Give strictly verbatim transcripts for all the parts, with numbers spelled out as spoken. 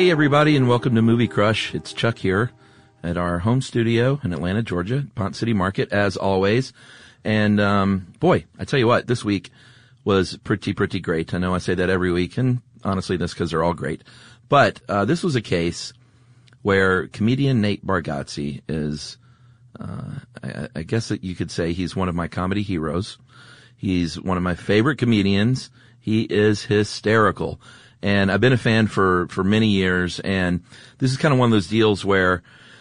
Hey, everybody, and welcome to Movie Crush. It's Chuck here at our home studio in Atlanta, Georgia, Ponce City Market, as always. And, um, boy, I tell you what, this week was pretty, pretty great. I know I say that every week, and honestly, that's because they're all great. But uh this was a case where comedian Nate Bargatze is, uh I, I guess that you could say he's one of my comedy heroes. He's one of my favorite comedians. He is hysterical. And I've been a fan for, for many years, and this is kind of one of those deals where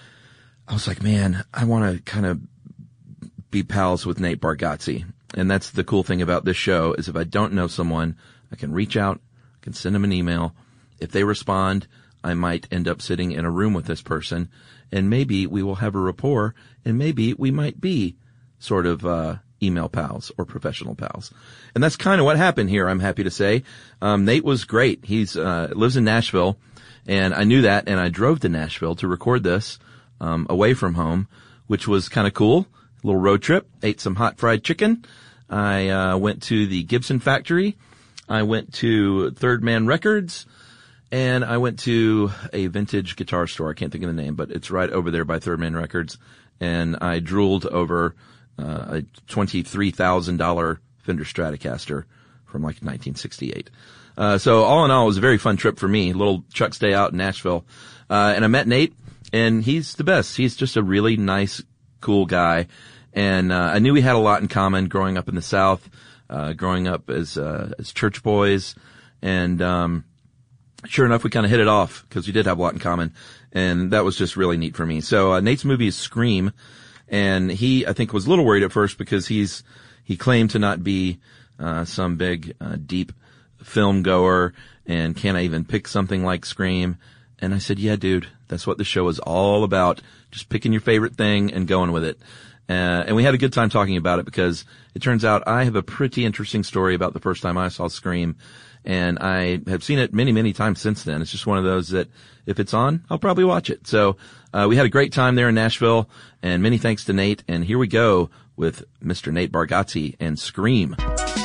I was like, man, I want to kind of be pals with Nate Bargatze. And that's the cool thing about this show, is if I don't know someone, I can reach out, I can send them an email. If they respond, I might end up sitting in a room with this person, and maybe we will have a rapport, and maybe we might be sort of, uh, email pals or professional pals. And that's kind of what happened here, I'm happy to say. Um, Nate was great. He's, uh, lives in Nashville, and I knew that, and I drove to Nashville to record this, um, away from home, which was kind of cool. A little road trip, ate some hot fried chicken. I, uh, went to the Gibson factory. I went to Third Man Records, and I went to a vintage guitar store. I can't think of the name, but it's right over there by Third Man Records. And I drooled over Uh, a twenty-three thousand dollars Fender Stratocaster from like nineteen sixty-eight. Uh, so all in all, it was a very fun trip for me. Little Chuck's day out in Nashville. Uh, and I met Nate, and he's the best. He's just a really nice, cool guy. And, uh, I knew we had a lot in common growing up in the South, uh, growing up as, uh, as church boys. And, um, sure enough, we kind of hit it off because we did have a lot in common. And that was just really neat for me. So, uh, Nate's movie is Scream. And he, I think, was a little worried at first because he's, he claimed to not be, uh, some big, uh, deep film goer, and can I even pick something like Scream? And I said, yeah, dude, that's what the show is all about. Just picking your favorite thing and going with it. Uh, and we had a good time talking about it because it turns out I have a pretty interesting story about the first time I saw Scream. And I have seen it many, many times since then. It's just one of those that if it's on, I'll probably watch it. So, uh, we had a great time there in Nashville, and many thanks to Nate. And here we go with Mister Nate Bargatze and Scream.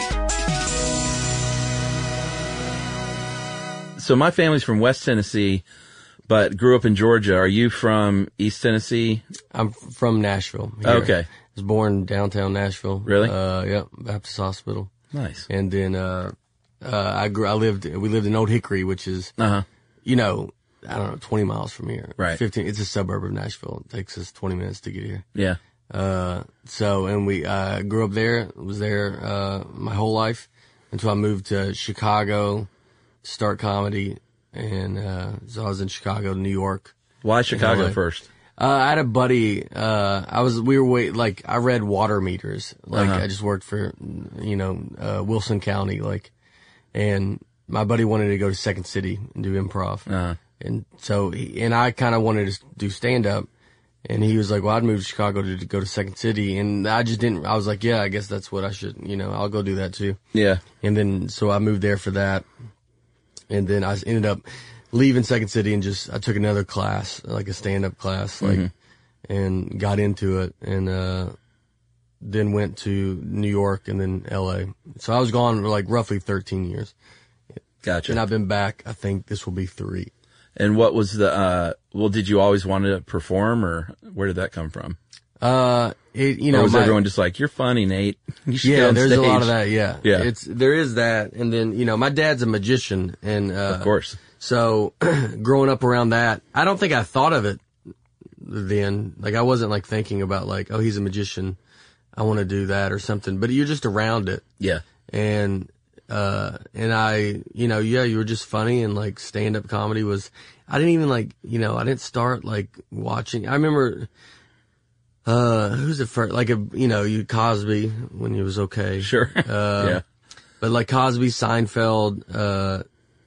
So my family's from West Tennessee, but grew up in Georgia. Are you from East Tennessee? I'm from Nashville. Here. Okay. I was born downtown Nashville. Really? Uh, yeah, Baptist Hospital. Nice. And then, uh, uh, I grew, I lived, we lived in Old Hickory, which is, uh-huh. you know, I don't know, twenty miles from here. Right. fifteen, it's a suburb of Nashville. It takes us twenty minutes to get here. Yeah. Uh, so, and we, uh, grew up there, was there, uh, my whole life until I moved to Chicago to start comedy. And, uh, so I was in Chicago, New York. Why Chicago first? Uh, I had a buddy, uh, I was, we were wait, like, I read water meters. Like, Uh-huh. I just worked for, you know, uh, Wilson County, like, and my buddy wanted to go to Second City and do improv. Uh-huh. And so, he, and I kind of wanted to do stand up. And he was like, well, I'd move to Chicago to, to go to Second City. And I just didn't, I was like, yeah, I guess that's what I should, you know, I'll go do that too. Yeah. And then, so I moved there for that. And then I ended up leaving Second City and just, I took another class, like a stand-up class, like, mm-hmm. and got into it, and, uh, then went to New York and then L A. So I was gone for like roughly thirteen years. Gotcha. And I've been back, I think this will be three. And what was the, uh, well, did you always want to perform, or where did that come from? Uh, it, you know, or was my, everyone just like, you're funny, Nate? You should yeah, get on there's stage. a lot of that, yeah. Yeah. It's, there is that. And then, you know, my dad's a magician, and, uh, of course. So, growing up around that, I don't think I thought of it then. Like, I wasn't like thinking about like, oh, he's a magician, I want to do that or something. But you're just around it. Yeah. And, uh, and I, you know, yeah, you were just funny, and like stand-up comedy was, I didn't even like, you know, I didn't start like watching. I remember, uh, who's it first? Like a, you know, you Cosby when he was okay. Sure. Uh, yeah. But like Cosby, Seinfeld, uh,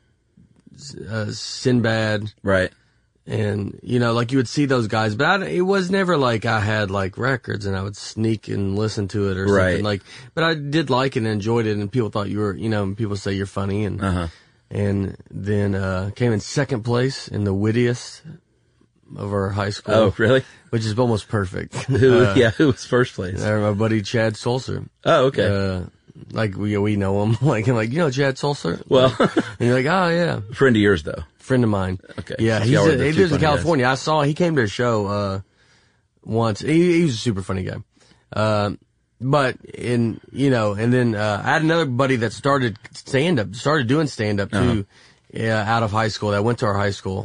uh, Sinbad. Right. And, you know, like you would see those guys, but I, it was never like I had like records and I would sneak and listen to it or right. something like, but I did like it and enjoyed it, and people thought you were, you know, and people say you're funny, and, uh-huh. and then, uh, came in second place in the wittiest of our high school. Oh, really? Which is almost perfect. Who, uh, yeah, who was first place? Uh, my buddy Chad Sulzer. Oh, okay. Uh, like we we know him, like and like you know Chad Sulzer. Well, and you're like, oh yeah, friend of yours though. Friend of mine. Okay. Yeah, So he's y'all were a, the he two lives in funny California. I saw he came to a show uh once. He, he was a super funny guy. Uh, but in you know, and then uh, I had another buddy that started stand up, started doing stand up too, Uh-huh. yeah, out of high school. That went to our high school.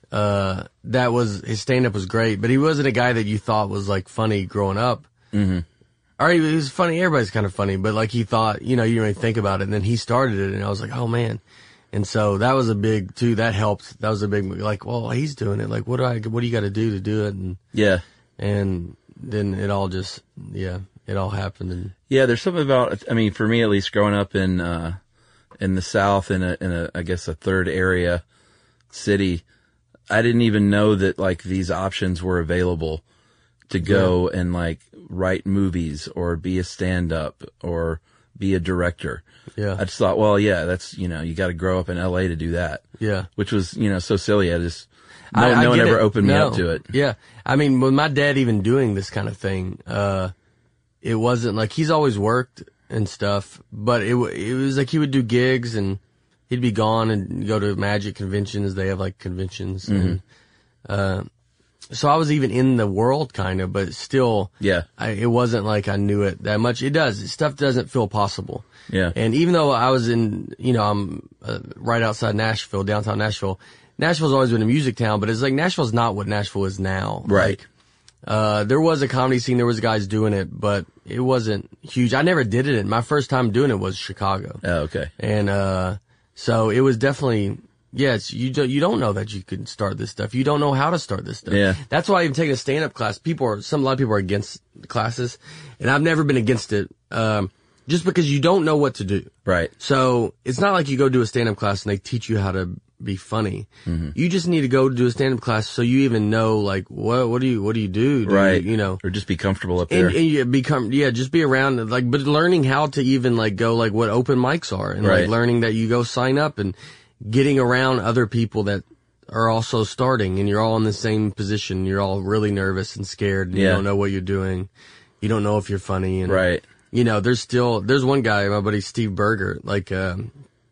Uh, that was his stand up was great, but he wasn't a guy that you thought was like funny growing up. Mm-hmm. Or he was funny. Everybody's kind of funny, but like he thought, you know, you didn't really think about it. And then he started it, and I was like, oh man. And so that was a big too. That helped. That was a big like. Well, he's doing it. Like, what do I? What do you got to do to do it? And Yeah. and then it all just yeah, it all happened. And Yeah, there's something about, I mean, for me at least, growing up in, uh, in the South in a, in a, I guess a third area city, I didn't even know that like these options were available to go yeah. and like write movies or be a stand-up or be a director. Yeah. I just thought, well, yeah, that's, you know, you got to grow up in L A to do that. Yeah. Which was, you know, so silly. I just, no, I, I no one ever it. opened me no. up to it. Yeah. I mean, with my dad even doing this kind of thing, uh, it wasn't like he's always worked and stuff, but it it was like he would do gigs and he'd be gone and go to magic conventions. They have like conventions. Mm-hmm. And, uh, so I was even in the world kind of, but still, yeah, I, it wasn't like I knew it that much. It does. Stuff doesn't feel possible. Yeah. And even though I was in, you know, I'm uh, right outside Nashville, downtown Nashville, Nashville's always been a music town, but it's like Nashville's not what Nashville is now. Right. Like, uh, there was a comedy scene, there was guys doing it, but it wasn't huge. I never did it. My first time doing it was Chicago. Oh, okay. And, uh, so it was definitely, yeah, it's, you don't, you don't know that you could start this stuff. You don't know how to start this stuff. Yeah. That's why even taking a stand-up class, people are, some, a lot of people are against classes, and I've never been against it, um, just because you don't know what to do. Right. So it's not like you go do a stand-up class and they teach you how to be funny. Mm-hmm. You just need to go do a stand-up class so you even know, like, what, what do you, what do you do? do right. You, you know. Or just be comfortable up there. And, and you become, yeah, just be around, like, but learning how to even, like, go, like, what open mics are. And, right. like, learning that you go sign up and getting around other people that are also starting and you're all in the same position. You're all really nervous and scared and yeah. you don't know what you're doing. You don't know if you're funny. And, right. you know, there's still, there's one guy, my buddy Steve Berger, like, um,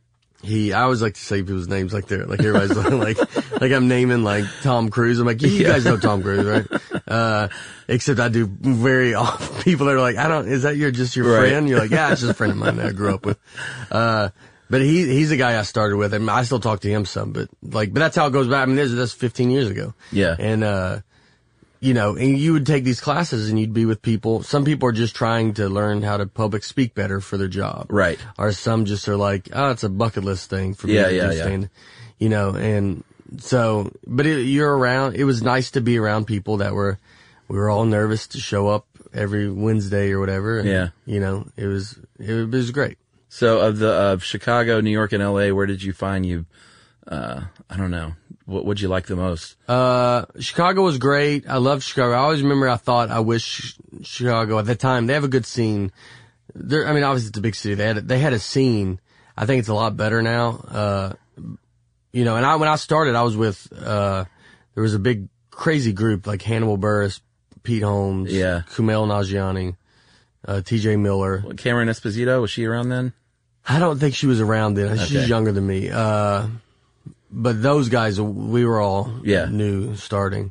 he, I always like to say people's names like they're, like everybody's like, like I'm naming like Tom Cruise. I'm like, you, you guys know Tom Cruise, right? Uh, except I do very often, people are like, I don't, is that your, just your right. friend? You're like, yeah, it's just a friend of mine that I grew up with. Uh, but he, he's a guy I started with and I still talk to him some, but like, but that's how it goes back. I mean, this, that's fifteen years ago. Yeah. And, uh, you know, and you would take these classes and you'd be with people. Some people are just trying to learn how to public speak better for their job. Right. Or some just are like, oh, it's a bucket list thing for me yeah, to yeah, do yeah. stand. You know, and so, but it, you're around, it was nice to be around people that were, we were all nervous to show up every Wednesday or whatever. And, yeah. You know, it was, it was great. So of the, of Chicago, New York, and L A, where did you find you, uh, I don't know. What would you like the most? Uh, Chicago was great. I loved Chicago. I always remember I thought I wish Chicago at the time, they have a good scene. There, I mean, obviously it's a big city. They had, they had a scene. I think it's a lot better now. Uh, you know, and I, when I started, I was with, uh, there was a big crazy group like Hannibal Buress, Pete Holmes, yeah. Kumail Nanjiani, uh, T J Miller. Cameron Esposito, was she around then? I don't think she was around then. Okay. She's younger than me. Uh, But those guys, we were all yeah. new starting.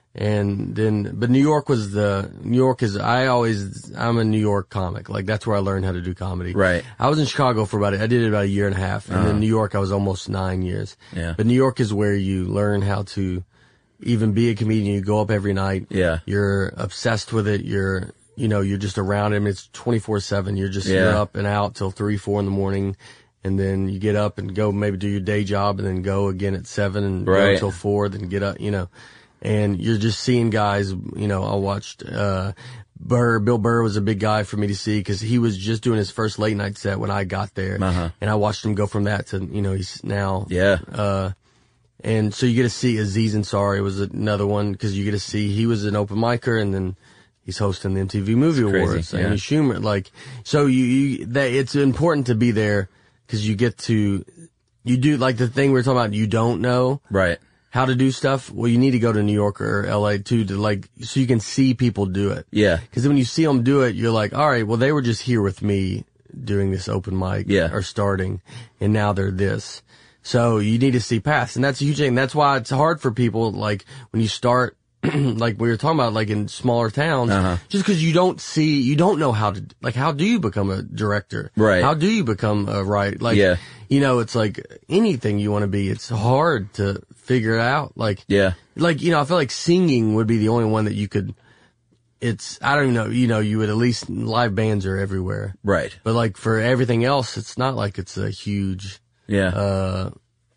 And then, but New York was the, New York is, I always, I'm a New York comic. Like that's where I learned how to do comedy. Right. I was in Chicago for about, I did it about a year and a half. And uh-huh. then New York, I was almost nine years. Yeah. But New York is where you learn how to even be a comedian. You go up every night. Yeah. You're obsessed with it. You're, you know, you're just around him. It's twenty-four seven. You're just, yeah. you're up and out till three, four in the morning. And then you get up and go maybe do your day job and then go again at seven and right. go until four, then get up, you know, and you're just seeing guys, you know, I watched, uh, Burr, Bill Burr was a big guy for me to see because he was just doing his first late night set when I got there. Uh-huh. And I watched him go from that to, you know, he's now, yeah. uh, and so you get to see Aziz Ansari was another one because you get to see, he was an open micer and then he's hosting the M T V Movie It's Awards. crazy, yeah. Amy Schumer, like, so you, you, that it's important to be there. Cause you get to, you do like the thing we were talking about, you don't know right. how to do stuff. Well, you need to go to New York or L A too to like, so you can see people do it. Yeah. Cause then when you see them do it, you're like, all right, well, they were just here with me doing this open mic Yeah. or starting, and now they're this. So you need to see past, and that's a huge thing. That's why it's hard for people, like, when you start, like we were talking about, like in smaller towns, Uh-huh. just because you don't see, you don't know how to, like, how do you become a director? Right. How do you become a writer? Like, Yeah. you know, it's like anything you want to be, it's hard to figure it out. Like, Yeah. like, you know, I feel like singing would be the only one that you could, it's, I don't even know, you know, you would at least, live bands are everywhere. Right. But like for everything else, it's not like it's a huge, Yeah. uh,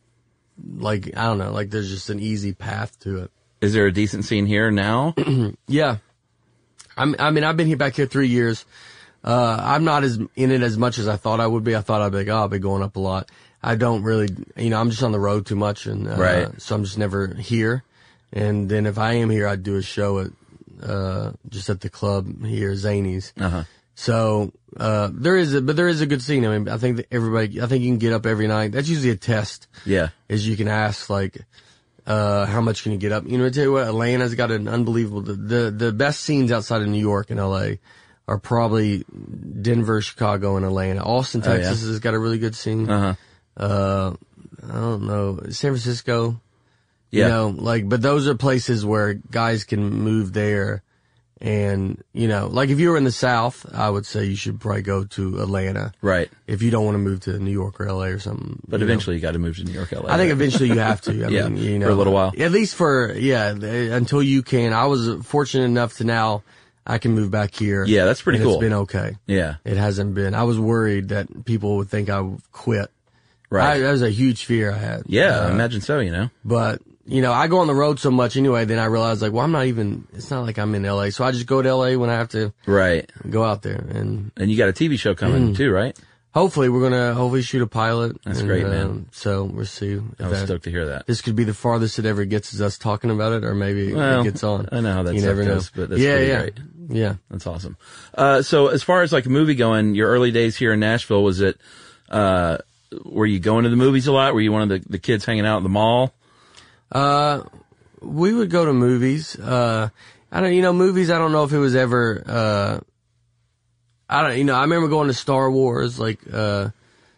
like, I don't know, like there's just an easy path to it. Is there a decent scene here now? Yeah. I'm, I mean, I've been here back here three years. Uh, I'm not as in it as much as I thought I would be. I thought I'd be like, oh, I'll be going up a lot. I don't really, you know, I'm just on the road too much, and uh, Right. so I'm just never here. And then if I am here, I'd do a show at uh just at the club here, Zany's. Uh-huh. So uh there is a, but there is a good scene. I mean, I think that everybody, I think you can get up every night. That's usually a test. Yeah. Is you can ask like, uh how much can you get up? You know, I tell you what, Atlanta's got an unbelievable. The the, the best scenes outside of New York and L A are probably Denver, Chicago, and Atlanta. Austin, Oh, yeah. Texas has got a really good scene. Uh-huh. Uh, I don't know, San Francisco. Yeah. You know, like, but those are places where guys can move there. And, you know, like if you were in the South, I would say you should probably go to Atlanta. Right. If you don't want to move to New York or L A or something. But you eventually you got to move to New York, L A. know. I think eventually you have to. I Yeah, mean, you know, for a little while. At least for, yeah, until you can. I was fortunate enough to now I can move back here. Yeah, that's pretty and cool. It's been okay. Yeah. It hasn't been. I was worried that people would think I would quit. Right. I, that was a huge fear I had. Yeah, I Uh, imagine so, you know. But, you know, I go on the road so much anyway, then I realized, like, well, I'm not even, it's not like I'm in L A. So I just go to L A when I have to Right. go out there. And And you got a T V show coming too, right? hopefully we're going to hopefully shoot a pilot. That's and, great, uh, man. So we'll see. If I was that, stoked to hear that. this could be the farthest it ever gets is us talking about it, or maybe Well, it gets on. I know how that You stuff never know. goes, but that's yeah, pretty yeah. great. Yeah. That's awesome. Uh, so as far as like movie going, your early days here in Nashville, was it, uh, were you going to the movies a lot? Were you one of the, the kids hanging out at the mall? Uh, we would go to movies. Uh, I don't, you know, movies, I don't know if it was ever, uh, I don't, you know, I remember going to Star Wars, like, uh,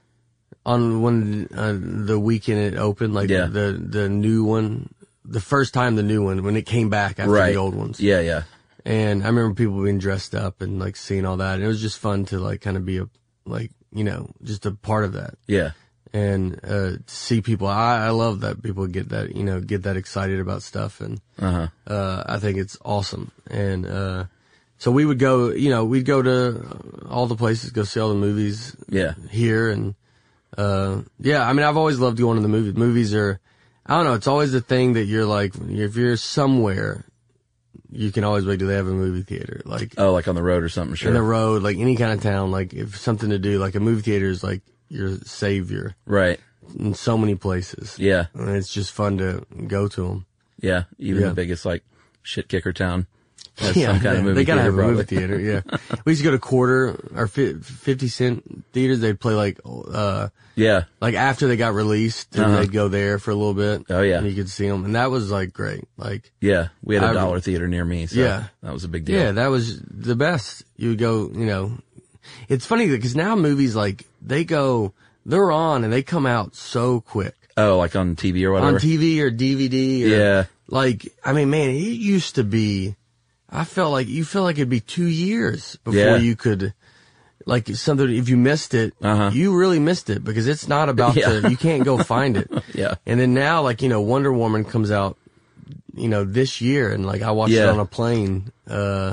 on when, uh, the weekend it opened, like Yeah. the, the new one, the first time the new one, when it came back after Right. the old ones. Yeah, yeah. And I remember people being dressed up and like seeing all that. And it was just fun to like kind of be a, like, you know, just a part of that. Yeah. And, uh, to see people, I, I love that people get that, you know, get that excited about stuff. And, Uh-huh. uh, I think it's awesome. And, uh, so we would go, you know, we'd go to all the places, go see all the movies Yeah. here. And, uh, yeah, I mean, I've always loved going to the movies. Movies are, I don't know, it's always the thing that you're like, if you're somewhere, you can always wait, do they have a movie theater? Like, Oh, like on the road or something, sure. in the road, like any kind of town, like if something to do, like a movie theater is like your savior Right. in so many places. Yeah. And it's just fun to go to them. Yeah. Even Yeah. the biggest like shit kicker town has Yeah, some kind of they- movie they gotta theater, have a probably. movie theater. Yeah, we used to go to quarter or fi- fifty cent theaters. They'd play like, uh, Yeah. like after they got released, and Uh-huh. they'd go there for a little bit. Oh, yeah. and you could see them, and that was like great. Like, Yeah. We had a I- dollar theater near me, so Yeah. that was a big deal. yeah, that was the best. You would go, you know, it's funny because now movies like they go, they're on and they come out so quick Oh, like on T V or whatever? on T V or D V D. Or, Yeah. like I mean, man, it used to be. I felt like you feel like it'd be two years before Yeah. you could, like something. If you missed it, Uh-huh. you really missed it because it's not about Yeah. to. You can't go find it. Yeah. And then now, like you know, Wonder Woman comes out, you know, this year, and like I watched Yeah. it on a plane, uh,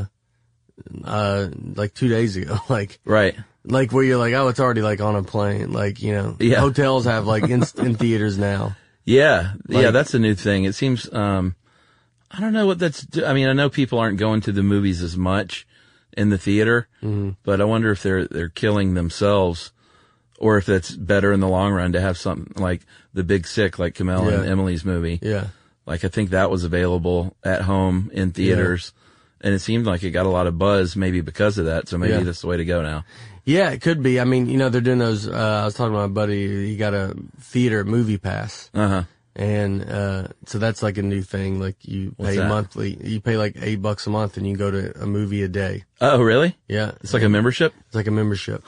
uh, like two days ago. Like, Right. like where you're like, oh, it's already like on a plane. Like you know, Yeah. hotels have like in, in theaters now. Yeah. yeah. Like- That's a new thing. It seems, um, I don't know what that's, I mean, I know people aren't going to the movies as much in the theater, Mm-hmm. but I wonder if they're, they're killing themselves or if that's better in the long run to have something like The Big Sick, like Kamel and Yeah. Emily's movie. Yeah. Like I think that was available at home in theaters and it seemed like it got a lot of buzz maybe because of that. So maybe Yeah. that's the way to go now. Yeah, it could be. I mean, you know, they're doing those, uh, I was talking to my buddy, he got a theater movie pass. Uh huh. And, uh, so that's like a new thing. Like you What's pay that? monthly, you pay like eight bucks a month and you go to a movie a day. Oh, really? Yeah. It's like a membership? It's like a membership. Huh.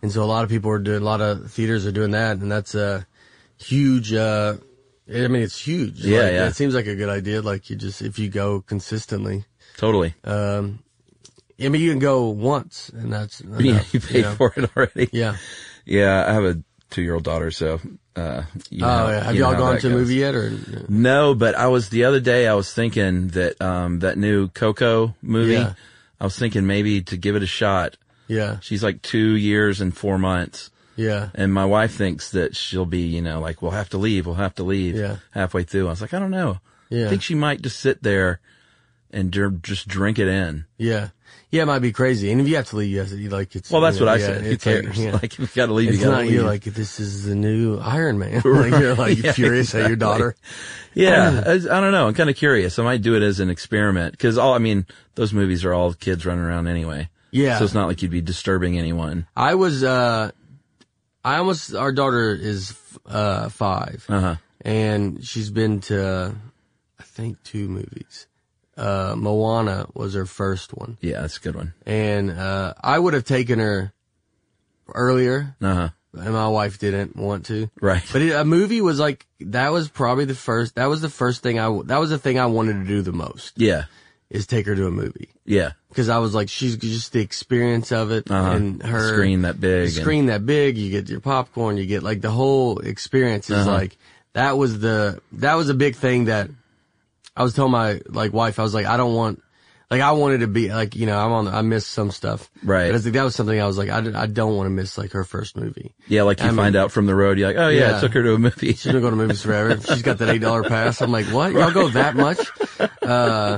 And so a lot of people are doing, a lot of theaters are doing that, and that's a huge, uh, I mean, it's huge. Yeah, like, yeah. It seems like a good idea. Like you just, if you go consistently. Totally. Um, I mean, you can go once, and that's enough, Yeah, you paid you know? for it already. Yeah. Yeah, I have a two-year-old daughter, so, uh, you know, Oh, yeah. Have you know y'all how gone that to a goes. movie yet, or? No, but I was, the other day I was thinking that, um, that new Coco movie, Yeah. I was thinking maybe to give it a shot. Yeah. She's like two years and four months. Yeah. And my wife thinks that she'll be, you know, like, we'll have to leave, we'll have to leave Yeah. halfway through. I was like, I don't know. Yeah. I think she might just sit there and dr- just drink it in. Yeah. Yeah, it might be crazy. And if you have to leave, you have to, like, it's. Well, that's you know, what I yeah, said. Who it's like, cares? yeah. Like, if you gotta leave, It's you gotta not, leave. you're like, this is the new Iron Man. Like, you're like Yeah, furious at your exactly. daughter. Yeah, I, I don't know. I'm kind of curious. I might do it as an experiment because all I mean, those movies are all kids running around anyway. Yeah. So it's not like you'd be disturbing anyone. I was, uh, I almost, our daughter is, uh, five. Uh huh. And she's been to, I think, two movies. Uh, Moana was her first one. Yeah, that's a good one. And, uh, I would have taken her earlier, Uh huh. and my wife didn't want to. Right. But it, a movie was like, that was probably the first, that was the first thing I, w- that was the thing I wanted to do the most, Yeah. is take her to a movie. Yeah. Because I was like, she's just the experience of it, Uh-huh. and her Screen that big. the screen that big, you get your popcorn, you get like the whole experience is Uh-huh. like, that was the, that was a big thing that I was telling my like wife, I was like, I don't want, like I wanted to be like, you know, I'm on, I missed some stuff. Right. But I was like, that was something I was like, I, d- I don't want to miss like her first movie. And, yeah, like you I mean- find out from the road, you're like, oh yeah, Yeah. I took her to a movie. She's gonna go to movies forever. She's got that eight dollar pass. I'm like, what? Y'all go that much? Uh,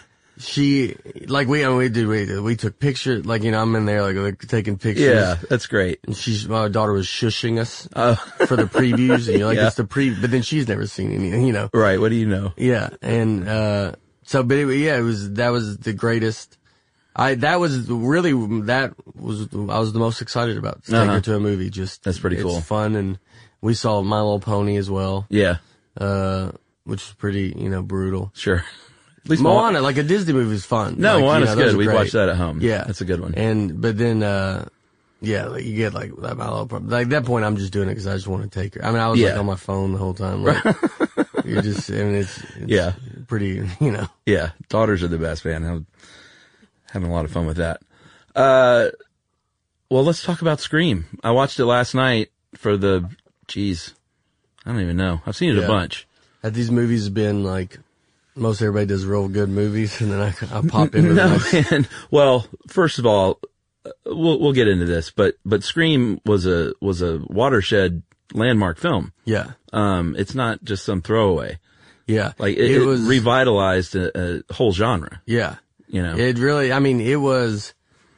she, like we, I mean, we did, we, we took pictures, like, you know, I'm in there, like, like taking pictures. Yeah, that's great. And she's, my daughter was shushing us Oh, for the previews, and you're like, Yeah. it's the pre, but then she's never seen anything, you know. right. What do you know? Yeah. And, uh, so, but it, yeah, it was, that was the greatest. I, that was really, that was, I was the most excited about to take Uh-huh. her to a movie. Just, That's pretty it's cool. fun. And we saw My Little Pony as well, Yeah, uh, which was pretty, you know, brutal. sure. At least Mo- Moana, like a Disney movie is fun. No, like, Moana's you know, those good. are We great. watched that at home. Yeah. That's a good one. And, but then, uh, yeah, like you get like that My Little Pony. Like at that point, I'm just doing it because I just want to take her. I mean, I was like Yeah. on my phone the whole time. Like, you're just, I mean, it's, it's Yeah. pretty, you know. Yeah, daughters are the best, man. I'm having a lot of fun with that. Uh, well, let's talk about Scream. I watched it last night for the, geez, I don't even know. I've seen it Yeah. a bunch. At these movies have been like, most everybody does real good movies, and then I, I pop into No, the man. Well, first of all, uh, we'll we'll get into this, but but Scream was a was a watershed landmark film. Yeah. Um, it's not just some throwaway. Yeah. Like it, it revitalized a, a whole genre. Yeah. You know. It really, I mean, it was,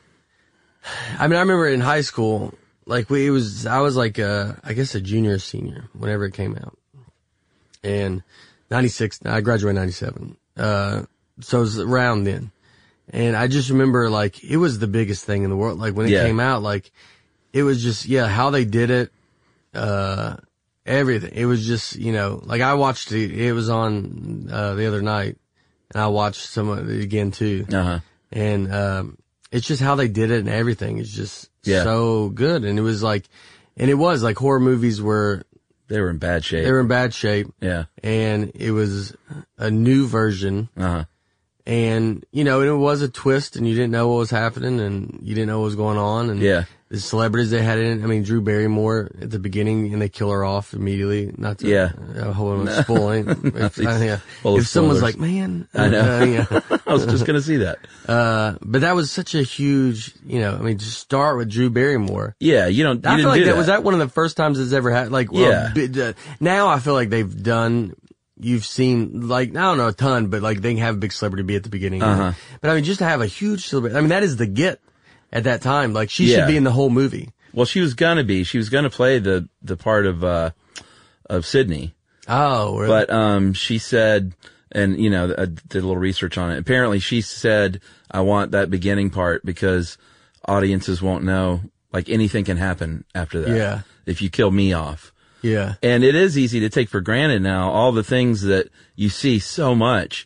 I mean, I remember in high school, like we, it was, I was like, uh, I guess a junior or senior whenever it came out. And ninety-six, I graduated in ninety-seven. Uh, so it was around then. And I just remember like, it was the biggest thing in the world. Like when it Yeah. came out, like it was just, yeah, how they did it, uh, everything. It was just, you know, like I watched it, it was on, uh, the other night and I watched some of it again too. Uh huh. And, um, it's just how they did it and everything is just Yeah. so good. And it was like, and it was like horror movies were, They were in bad shape. they were in bad shape. Yeah. And it was a new version. Uh huh. And, you know, it was a twist and you didn't know what was happening and you didn't know what was going on. And Yeah. the celebrities they had in it, I mean, Drew Barrymore at the beginning and they kill her off immediately. Not to, Yeah. uh, hold on, spoiling. if, these uh, yeah. full of if someone's spoilers. like, man, I know. uh, yeah. I was just gonna see that. Uh, but that was such a huge, you know, I mean, to start with Drew Barrymore. Yeah, you don't. You I didn't feel like do that, that was that one of the first times it's ever had, like, well, Yeah. bi- uh, now I feel like they've done, you've seen, like, I don't know a ton, but like they have a big celebrity be at the beginning. Uh-huh. But I mean, just to have a huge celebrity, I mean, that is the get at that time. Like, she Yeah. should be in the whole movie. Well, she was gonna be. She was gonna play the the part of uh of Sydney. Oh, really? But um, she said, and you know, I did a little research on it. Apparently, she said, "I want that beginning part because audiences won't know. Like anything can happen after that. Yeah. If you kill me off, yeah. and it is easy to take for granted now all the things that you see so much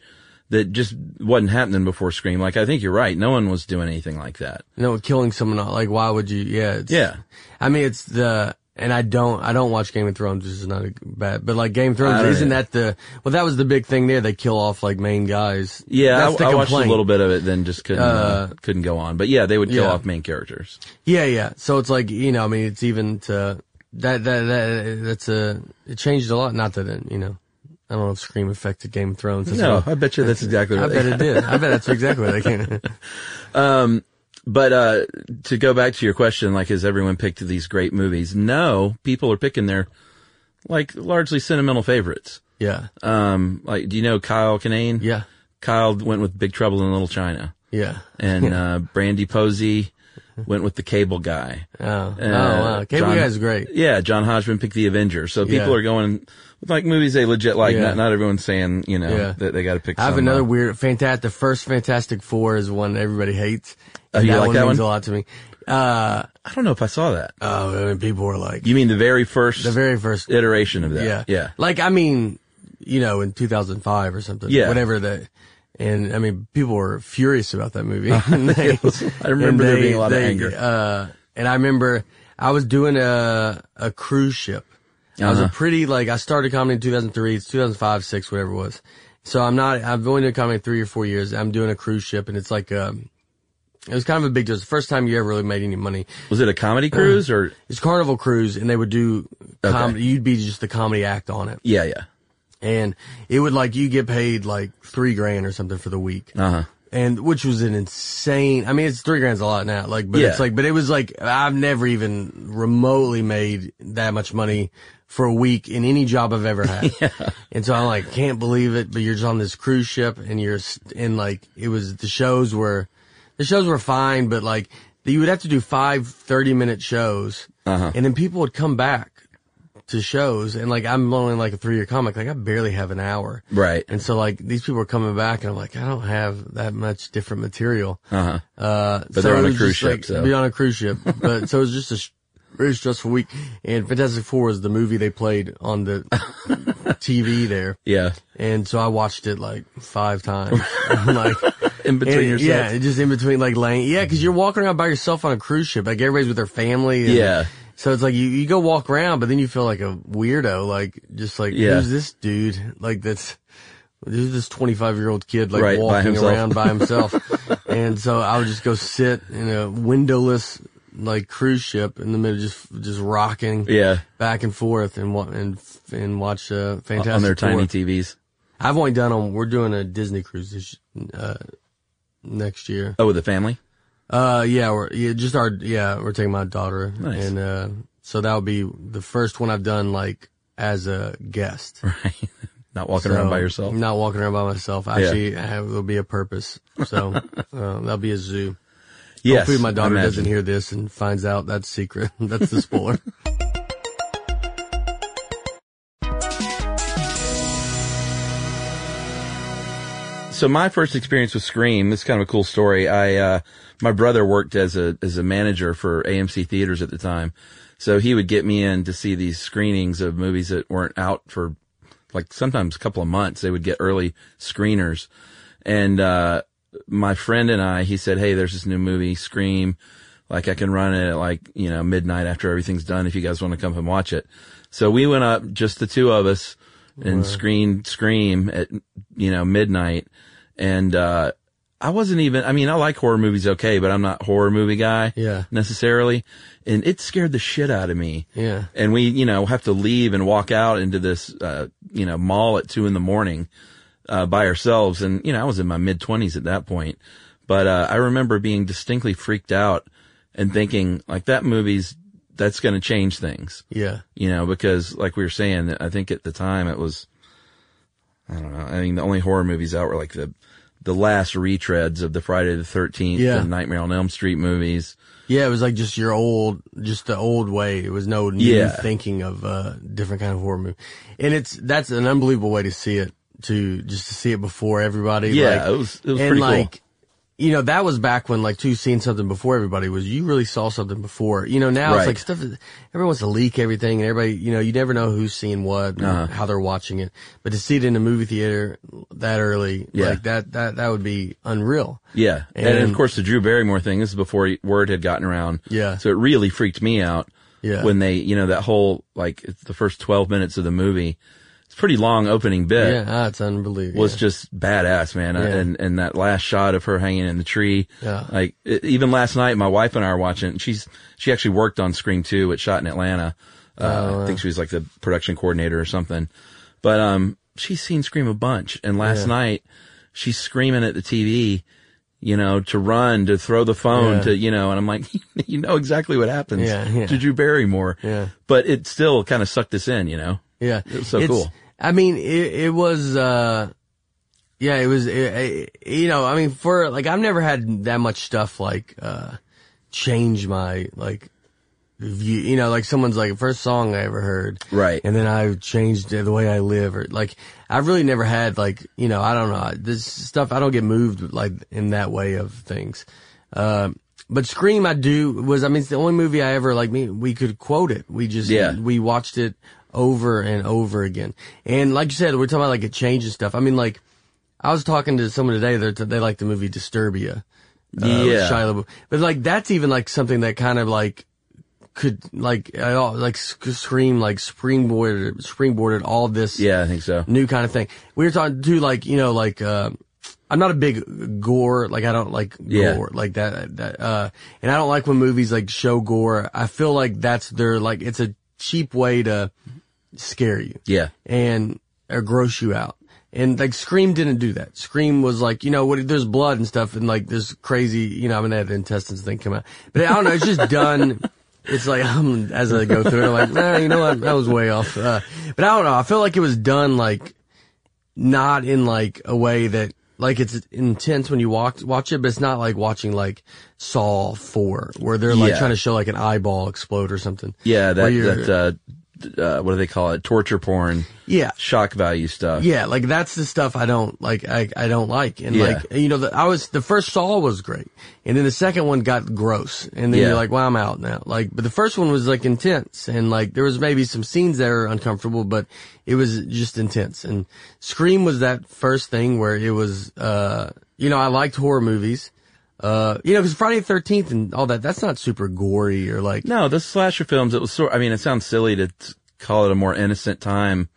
that just wasn't happening before Scream. Like, I think you're right. No one was doing anything like that. You know, killing someone, like, why would you, yeah. It's, Yeah. I mean, it's the, and I don't, I don't watch Game of Thrones, which is not a bad, but like Game of Thrones, isn't that the, well, that was the big thing there. They kill off like main guys. Yeah, That's I, the I watched a complaint. little bit of it, then just couldn't, uh, uh, couldn't go on. But yeah, they would kill yeah. off main characters. Yeah, yeah. So it's like, you know, I mean, it's even to, that, that, that, that's a, it changed a lot. Not that it, you know, I don't know if Scream affected Game of Thrones. That's No, what, I bet you that's exactly what I bet it did. I bet that's exactly what they can. Um, but, uh, to go back to your question, like, has everyone picked these great movies? No, people are picking their, like, largely sentimental favorites. Yeah. Um, like, do you know Kyle Kinane? Yeah. Kyle went with Big Trouble in Little China. Yeah. And, uh, Brandy Posey went with The Cable Guy. Oh. Uh, oh, wow. Cable John, Guy's great. Yeah, John Hodgman picked The Avengers. So people Yeah. are going with, like, movies they legit like. Yeah. Not, not everyone's saying, you know, Yeah. that they gotta pick I have some, another uh, weird, fantastic, the first Fantastic Four is one everybody hates. Oh, you that like one that means one? a lot to me. Uh, I don't know if I saw that. oh, I mean, people were like, You mean the very first the very first, iteration of that? yeah. Yeah. Like, I mean, you know, in two thousand five or something. Yeah. Whatever that, and I mean, people were furious about that movie. And they- I remember and there they- being a lot they, of anger. Uh, and I remember I was doing a, a cruise ship. I was Uh-huh. a pretty, like, I started comedy in two thousand three, it's two thousand five, six, whatever it was. So I'm not, I've only done comedy three or four years. I'm doing a cruise ship and it's like, um, it was kind of a big deal. It's the first time you ever really made any money. Was it a comedy cruise or? It's Carnival Cruise and they would do comedy. Okay. You'd be just the comedy act on it. Yeah, yeah. And it would like, you get paid like three grand or something for the week. Uh huh. And which was an insane, I mean, it's three grand's a lot now, like, but Yeah. it's like, but it was like, I've never even remotely made that much money for a week in any job I've ever had. Yeah. And so I'm like, can't believe it, but you're just on this cruise ship and you're, and like, it was, the shows were, the shows were fine, but like, you would have to do five thirty minute shows. Uh-huh. And then people would come back to shows and like, I'm only like a three year comic, like I barely have an hour. Right. And so like, these people are coming back and I'm like, I don't have that much different material. Uh-huh. Uh, But so they're on it a was cruise just, ship, like, so. Be on a cruise ship. But so it was just a sh- very stressful week. And Fantastic Four was the movie they played on the T V there. Yeah. And so I watched it like five times. I'm like, In between and, your yeah, sets. just in between like laying. Yeah, because you're walking around by yourself on a cruise ship. Like everybody's with their family. And, Yeah. So it's like you, you go walk around, but then you feel like a weirdo. Like just like Yeah. who's this dude? Like that's. Who's this twenty-five year old kid like Right, by walking himself. around by himself? And so I would just go sit in a windowless like cruise ship in the middle, just just rocking Yeah. back and forth and wa- and and watch uh, Fantastic On their Four. tiny T Vs. I've only done them. We're doing a Disney cruise this, uh, next year. Oh, with the family? Uh, yeah, we're yeah, just our yeah, we're taking my daughter, Nice. and uh, so that would be the first one I've done like as a guest. Right. Not walking So, around by yourself. Not walking around by myself. Actually, I have, there'll be a purpose. So uh, that'll be a zoo. Yes. Hopefully, my daughter imagine. doesn't hear this and finds out that's secret. That's the spoiler. So my first experience with Scream, this is kind of a cool story. I, uh, my brother worked as a, as a manager for A M C theaters at the time. So he would get me in to see these screenings of movies that weren't out for like sometimes a couple of months. They would get early screeners. And, uh, my friend and I, he said, hey, there's this new movie, Scream. Like I can run it at like, you know, midnight after everything's done if you guys want to come and watch it. So we went up, just the two of us, and Wow. screened Scream at, you know, midnight. And, uh, I wasn't even, I mean, I like horror movies okay, but I'm not a horror movie guy Yeah. necessarily. And it scared the shit out of me. Yeah. And we, you know, have to leave and walk out into this, uh, you know, mall at two in the morning, uh, by ourselves. And, you know, I was in my mid twenties at that point. But, uh, I remember being distinctly freaked out and thinking like that movie's, that's going to change things, Yeah. you know, because like we were saying, I think at the time it was, I don't know. I mean, the only horror movies out were like the, the last retreads of the Friday the thirteenth Yeah. and Nightmare on Elm Street movies. Yeah, it was like just your old, just the old way. It was no new Yeah. thinking of uh different kind of horror movie. And it's, that's an unbelievable way to see it, to just to see it before everybody. Yeah, like, it was, it was and pretty like, cool. you know, that was back when, like, too, seeing something before everybody was, you really saw something before. You know, now Right. it's like stuff, everyone wants to leak everything, and everybody, you know, you never know who's seeing what, and Uh-huh. how they're watching it. But to see it in a movie theater that early, Yeah. like, that, that, that would be unreal. Yeah. And, And- of course the Drew Barrymore thing, this is before word had gotten around. Yeah. So it really freaked me out. Yeah. When they, you know, that whole, like, it's the first twelve minutes of the movie, it's a pretty long opening bit. Yeah, that's unbelievable. Was just badass, man. Yeah. And, and that last shot of her hanging in the tree. Yeah. Like, it, even last night, my wife and I were watching it, and she's, she actually worked on Scream two. It shot in Atlanta. Uh, Oh, I think she was like the production coordinator or something. But, um, she's seen Scream a bunch. And last Yeah. night, she's screaming at the T V, you know, to run, to throw the phone, Yeah. to, you know, and I'm like, you know exactly what happens Yeah, yeah. to Drew Barrymore. Yeah. But it still kind of sucked us in, you know? Yeah. It was so It's- cool. I mean, it, it was, uh, yeah, it was, it, it, you know, I mean, for, like, I've never had that much stuff, like, uh, change my, like, view, you know, like someone's, like, first song I ever heard. Right. And then I changed the way I live, or, like, I've really never had, like, you know, I don't know, this stuff, I don't get moved, like, in that way of things. Um, But Scream, I do, was, I mean, it's the only movie I ever, like, me, we could quote it. We just, Yeah. we watched it over and over again. And like you said, we're talking about, like, it changes stuff. I mean, like, I was talking to someone today, they they like the movie Disturbia. Uh, with Yeah. Shia LaBeouf. But, like, that's even, like, something that kind of, like, could, like, at all, like, sc- Scream, like, springboarded, springboarded all this Yeah, I think so. new kind of thing. We were talking too, like, you know, like, uh, I'm not a big gore, like, I don't like Yeah. gore, like that, that, uh, and I don't like when movies, like, show gore. I feel like that's their, like, it's a cheap way to scare you. Yeah. And, or gross you out. And, like, Scream didn't do that. Scream was like, you know, what, there's blood and stuff, and, like, there's crazy, you know, I'm gonna have the intestines thing come out. But I don't know, it's just done. It's like, um, as I go through it, I'm like, nah, you know what, that was way off. Uh, but I don't know, I feel like it was done, like, not in, like, a way that, like, it's intense when you watch, watch it, but it's not like watching, like, Saw four, where they're, like, Yeah. trying to show, like, an eyeball explode or something. Yeah, Where that, you're- that, uh, uh, what do they call it? Torture porn. Yeah. Shock value stuff. Yeah, like, that's the stuff I don't, like, I, I don't like. And, Yeah. like, you know, the, I was, the first Saw was great. And then the second one got gross. And then Yeah. you're like, well, I'm out now. Like, but the first one was, like, intense. And, like, there was maybe some scenes that are uncomfortable, but it was just intense. And Scream was that first thing where it was, uh, you know, I liked horror movies. Uh, you know, cause Friday the thirteenth and all that, that's not super gory or like, No, the slasher films, it was sort, I mean, it sounds silly to t- call it a more innocent time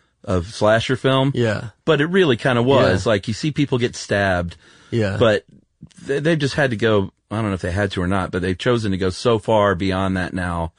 of slasher film. yeah, But it really kind of was. Yeah. Like, you see people get stabbed, yeah. but they, they've just had to go, I don't know if they had to or not, but they've chosen to go so far beyond that now,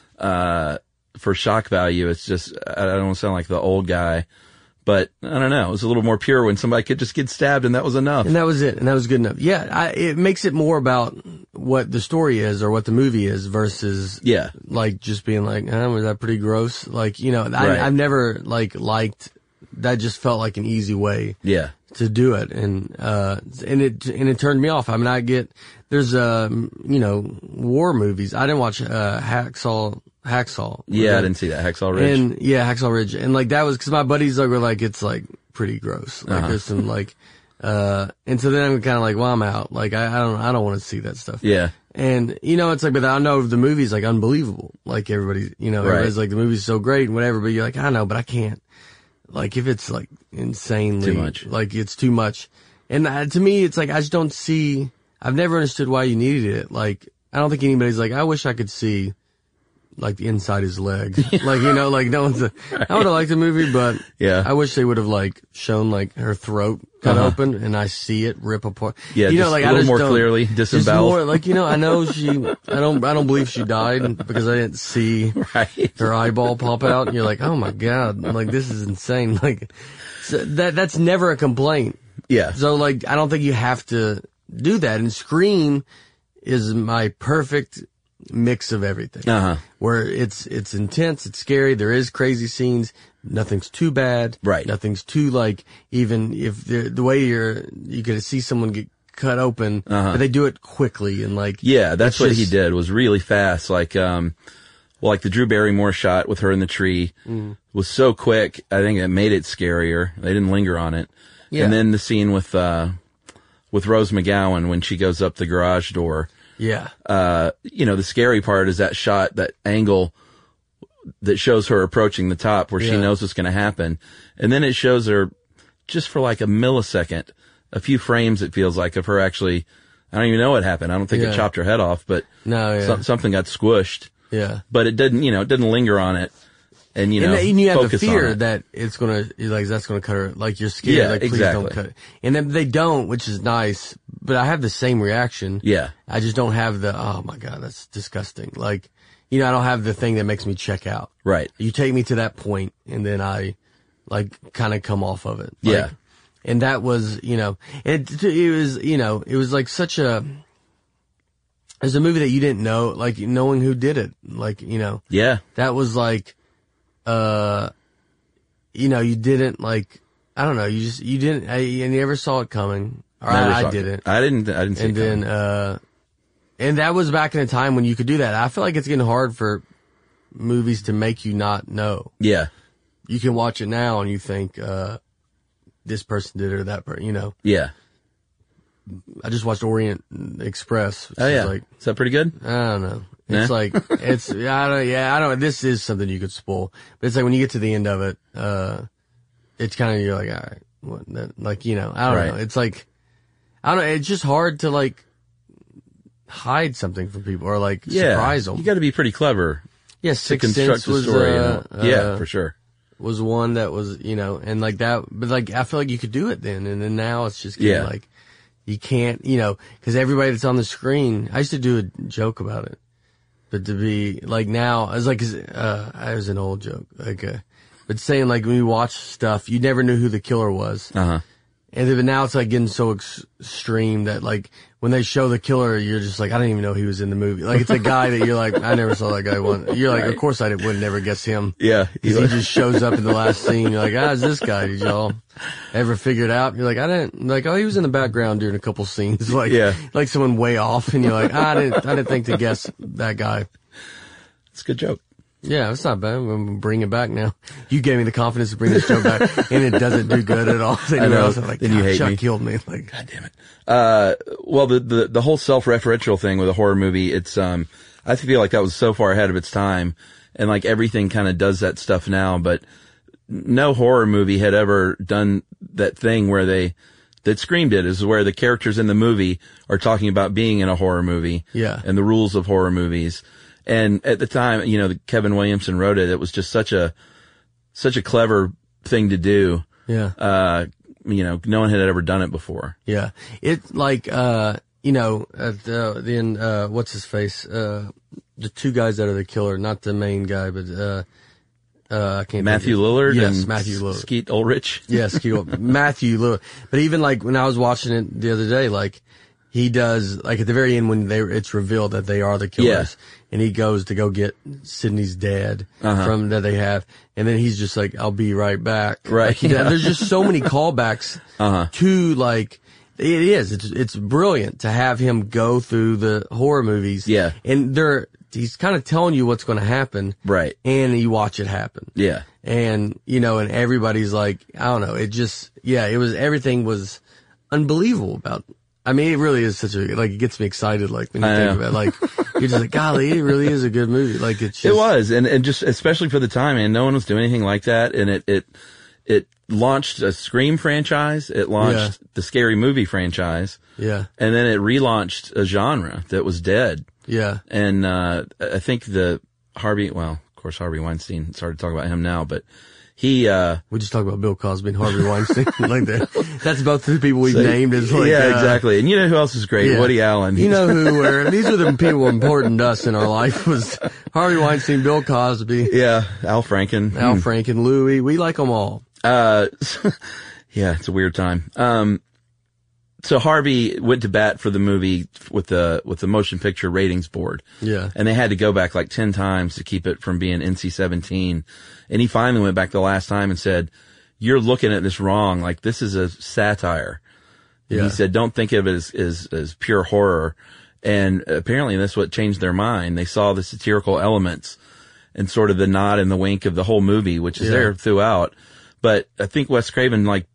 uh, for shock value. It's just, I don't want to sound like the old guy, but I don't know. It was a little more pure when somebody could just get stabbed and that was enough. And that was it. And that was good enough. Yeah. I, it makes it more about what the story is or what the movie is versus, Yeah. like, just being like, oh, was that pretty gross? Like, you know, Right. I, I've never, like, liked, that just felt like an easy way Yeah. to do it. And, uh, and it, and it turned me off. I mean, I get, there's, um, you know, war movies. I didn't watch, uh, Hacksaw, Hacksaw. Yeah, I didn't see that. Hacksaw Ridge. And yeah, Hacksaw Ridge. And like that was cause my buddies like, were like, it's like pretty gross. Like Uh-huh. there's some like, uh, and so then I'm kind of like, well, I'm out. Like I, I don't, I don't want to see that stuff. yeah. And, you know, it's like, but I know the movie's like unbelievable. Like everybody, you know, Right. everybody's like, the movie's so great and whatever, but you're like, I know, but I can't. Like if it's like insanely, Too much. like it's too much. And uh, to me, it's like, I just don't see, I've never understood why you needed it. Like, I don't think anybody's like, I wish I could see like the inside his leg. Like, you know, like no one's, a, I would have liked the movie, but Yeah. I wish they would have like shown like her throat cut Uh-huh. open and I see it rip apart. Yeah, you know, just like a I little just more don't- clearly just disemboweled. more, like, you know, I know she, I don't, I don't believe she died because I didn't see Right. her eyeball pop out. And you're like, oh my God, like this is insane. Like so that, that's never a complaint. Yeah. So like, I don't think you have to do that. And Scream is my perfect mix of everything. Uh-huh. Where it's, it's intense, it's scary, there is crazy scenes, nothing's too bad. Right. Nothing's too like, even if the, the way you're, you could see someone get cut open, Uh-huh. but they do it quickly and like. Yeah, that's it's what just- he did, was really fast. Like, um, well, like the Drew Barrymore shot with her in the tree Mm. was so quick. I think it made it scarier. They didn't linger on it. Yeah. And then the scene with, uh, with Rose McGowan when she goes up the garage door. Yeah. Uh, you know, the scary part is that shot, that angle that shows her approaching the top where Yeah. she knows what's going to happen. And then it shows her just for like a millisecond, a few frames, it feels like, of her actually, I don't even know what happened. I don't think Yeah. it chopped her head off, but No, yeah. some, something got squished. Yeah. But it didn't, you know, it didn't linger on it. And, you know, and, and you have the focus on fear it. that it's gonna, like, that's gonna cut her, like, you're scared, Yeah, like, please exactly. don't cut it. And then they don't, which is nice, but I have the same reaction. Yeah. I just don't have the, oh my God, that's disgusting. Like, you know, I don't have the thing that makes me check out. Right. You take me to that point and then I, like, kind of come off of it. Like, Yeah. And that was, you know, it, it was, you know, it was like such a, it was a movie that you didn't know, like, knowing who did it. Like, you know. Yeah. That was like, uh, you know, you didn't like, I don't know, you just, you didn't, I, and you never saw it coming. Or Never I, saw I it. didn't. I didn't, I didn't see And it then, coming. uh, and that was back in a time when you could do that. I feel like it's getting hard for movies to make you not know. Yeah. You can watch it now and you think, uh, this person did it or that person, you know. Yeah. I just watched Orient Express. Which Oh yeah. Is like, Is that pretty good? I don't know. It's Nah? like, it's, I don't, yeah, I don't, this is something you could spoil. But it's like when you get to the end of it, uh, it's kind of, you're like, all right, what, that, like, you know, I don't Right. know. It's like, I don't know, it's just hard to like hide something from people or like Yeah. surprise them. You got to be pretty clever Yeah, to Sixth construct Sense the was, story. uh, you know? uh, Yeah, for sure. was one that was, you know, and like that, but like, I feel like you could do it then. And then now it's just getting Yeah. like, you can't, you know, cause everybody that's on the screen, I used to do a joke about it, but to be like now, I was like, uh, I was an old joke, like, uh, but saying like when you watch stuff, you never knew who the killer was. Uh huh. And then, but now it's like getting so ex- extreme that like when they show the killer, you're just like, I didn't even know he was in the movie. Like it's a guy that you're like, I never saw that guy once. You're like, Right. of course I did, would never guess him. Yeah. 'Cause he just shows up in the last scene. You're like, ah, it's this guy. Did y'all ever figure it out? You're like, I didn't, like, oh, he was in the background during a couple scenes. Like, Yeah. like someone way off. And you're like, ah, I didn't, I didn't think to guess that guy. It's a good joke. Yeah, it's not bad. I'm gonna bring it back now. You gave me the confidence to bring this show back, and it doesn't do good at all. So I know. else I'm like, Then you God, hate Chuck me. killed me. Like, God damn it. Uh, well, the, the, the whole self-referential thing with a horror movie, it's, um, I feel like that was so far ahead of its time. And like everything kind of does that stuff now, but no horror movie had ever done that thing where they, that Scream did, is where the characters in the movie are talking about being in a horror movie. Yeah. And the rules of horror movies. And at the time, you know, Kevin Williamson wrote it. It was just such a, such a clever thing to do. yeah. Uh, you know, no one had ever done it before. Yeah. It like, uh, you know, at the, then, uh, what's his face? Uh, the two guys that are the killer, not the main guy, but, uh, uh, I can't Matthew think of- Lillard Yes, and Matthew Lillard. Skeet Ulrich. Yes, Keith- Matthew Lillard. But even like when I was watching it the other day, like he does, like at the very end when they, it's revealed that they are the killers and he goes to go get Sydney's dad Uh-huh. from that they have. And then he's just like, I'll be right back. Right, Like, he yeah. does- there's just so many callbacks Uh-huh. to like, it is, it's, it's brilliant to have him go through the horror movies. Yeah. And they're, he's kind of telling you what's going to happen. Right. And you watch it happen. Yeah. And, you know, and everybody's like, I don't know, it just, yeah, it was, everything was unbelievable about, I mean, it really is such a, like, it gets me excited, like, when you I think know. about it, like, you're just like, golly, it really is a good movie. Like, it's just. It was. And, and just, especially for the time, man, no one was doing anything like that. And it, it, it launched a Scream franchise. It launched Yeah. the Scary Movie franchise. Yeah. And then it relaunched a genre that was dead. Yeah. And, uh, I think the Harvey, well, of course, Harvey Weinstein, sorry to talk about him now, but he, uh, We just talked about Bill Cosby and Harvey Weinstein. Like that. That's both the people we've named as like, yeah, uh, exactly. And you know who else is great? yeah. Woody Allen. You know who were, these were the people important to us in our life was Harvey Weinstein, Bill Cosby, Yeah, Al Franken. Al Hmm. Franken, Louis. We like them all. Uh, yeah, it's a weird time. Um, so Harvey went to bat for the movie with the, with the motion picture ratings board. Yeah. And they had to go back like ten times to keep it from being N C seventeen. And he finally went back the last time and said, you're looking at this wrong. Like this is a satire. And Yeah. he said, don't think of it as, as, as pure horror. And apparently that's what changed their mind. They saw the satirical elements and sort of the nod and the wink of the whole movie, which is Yeah. there throughout. But I think Wes Craven, like,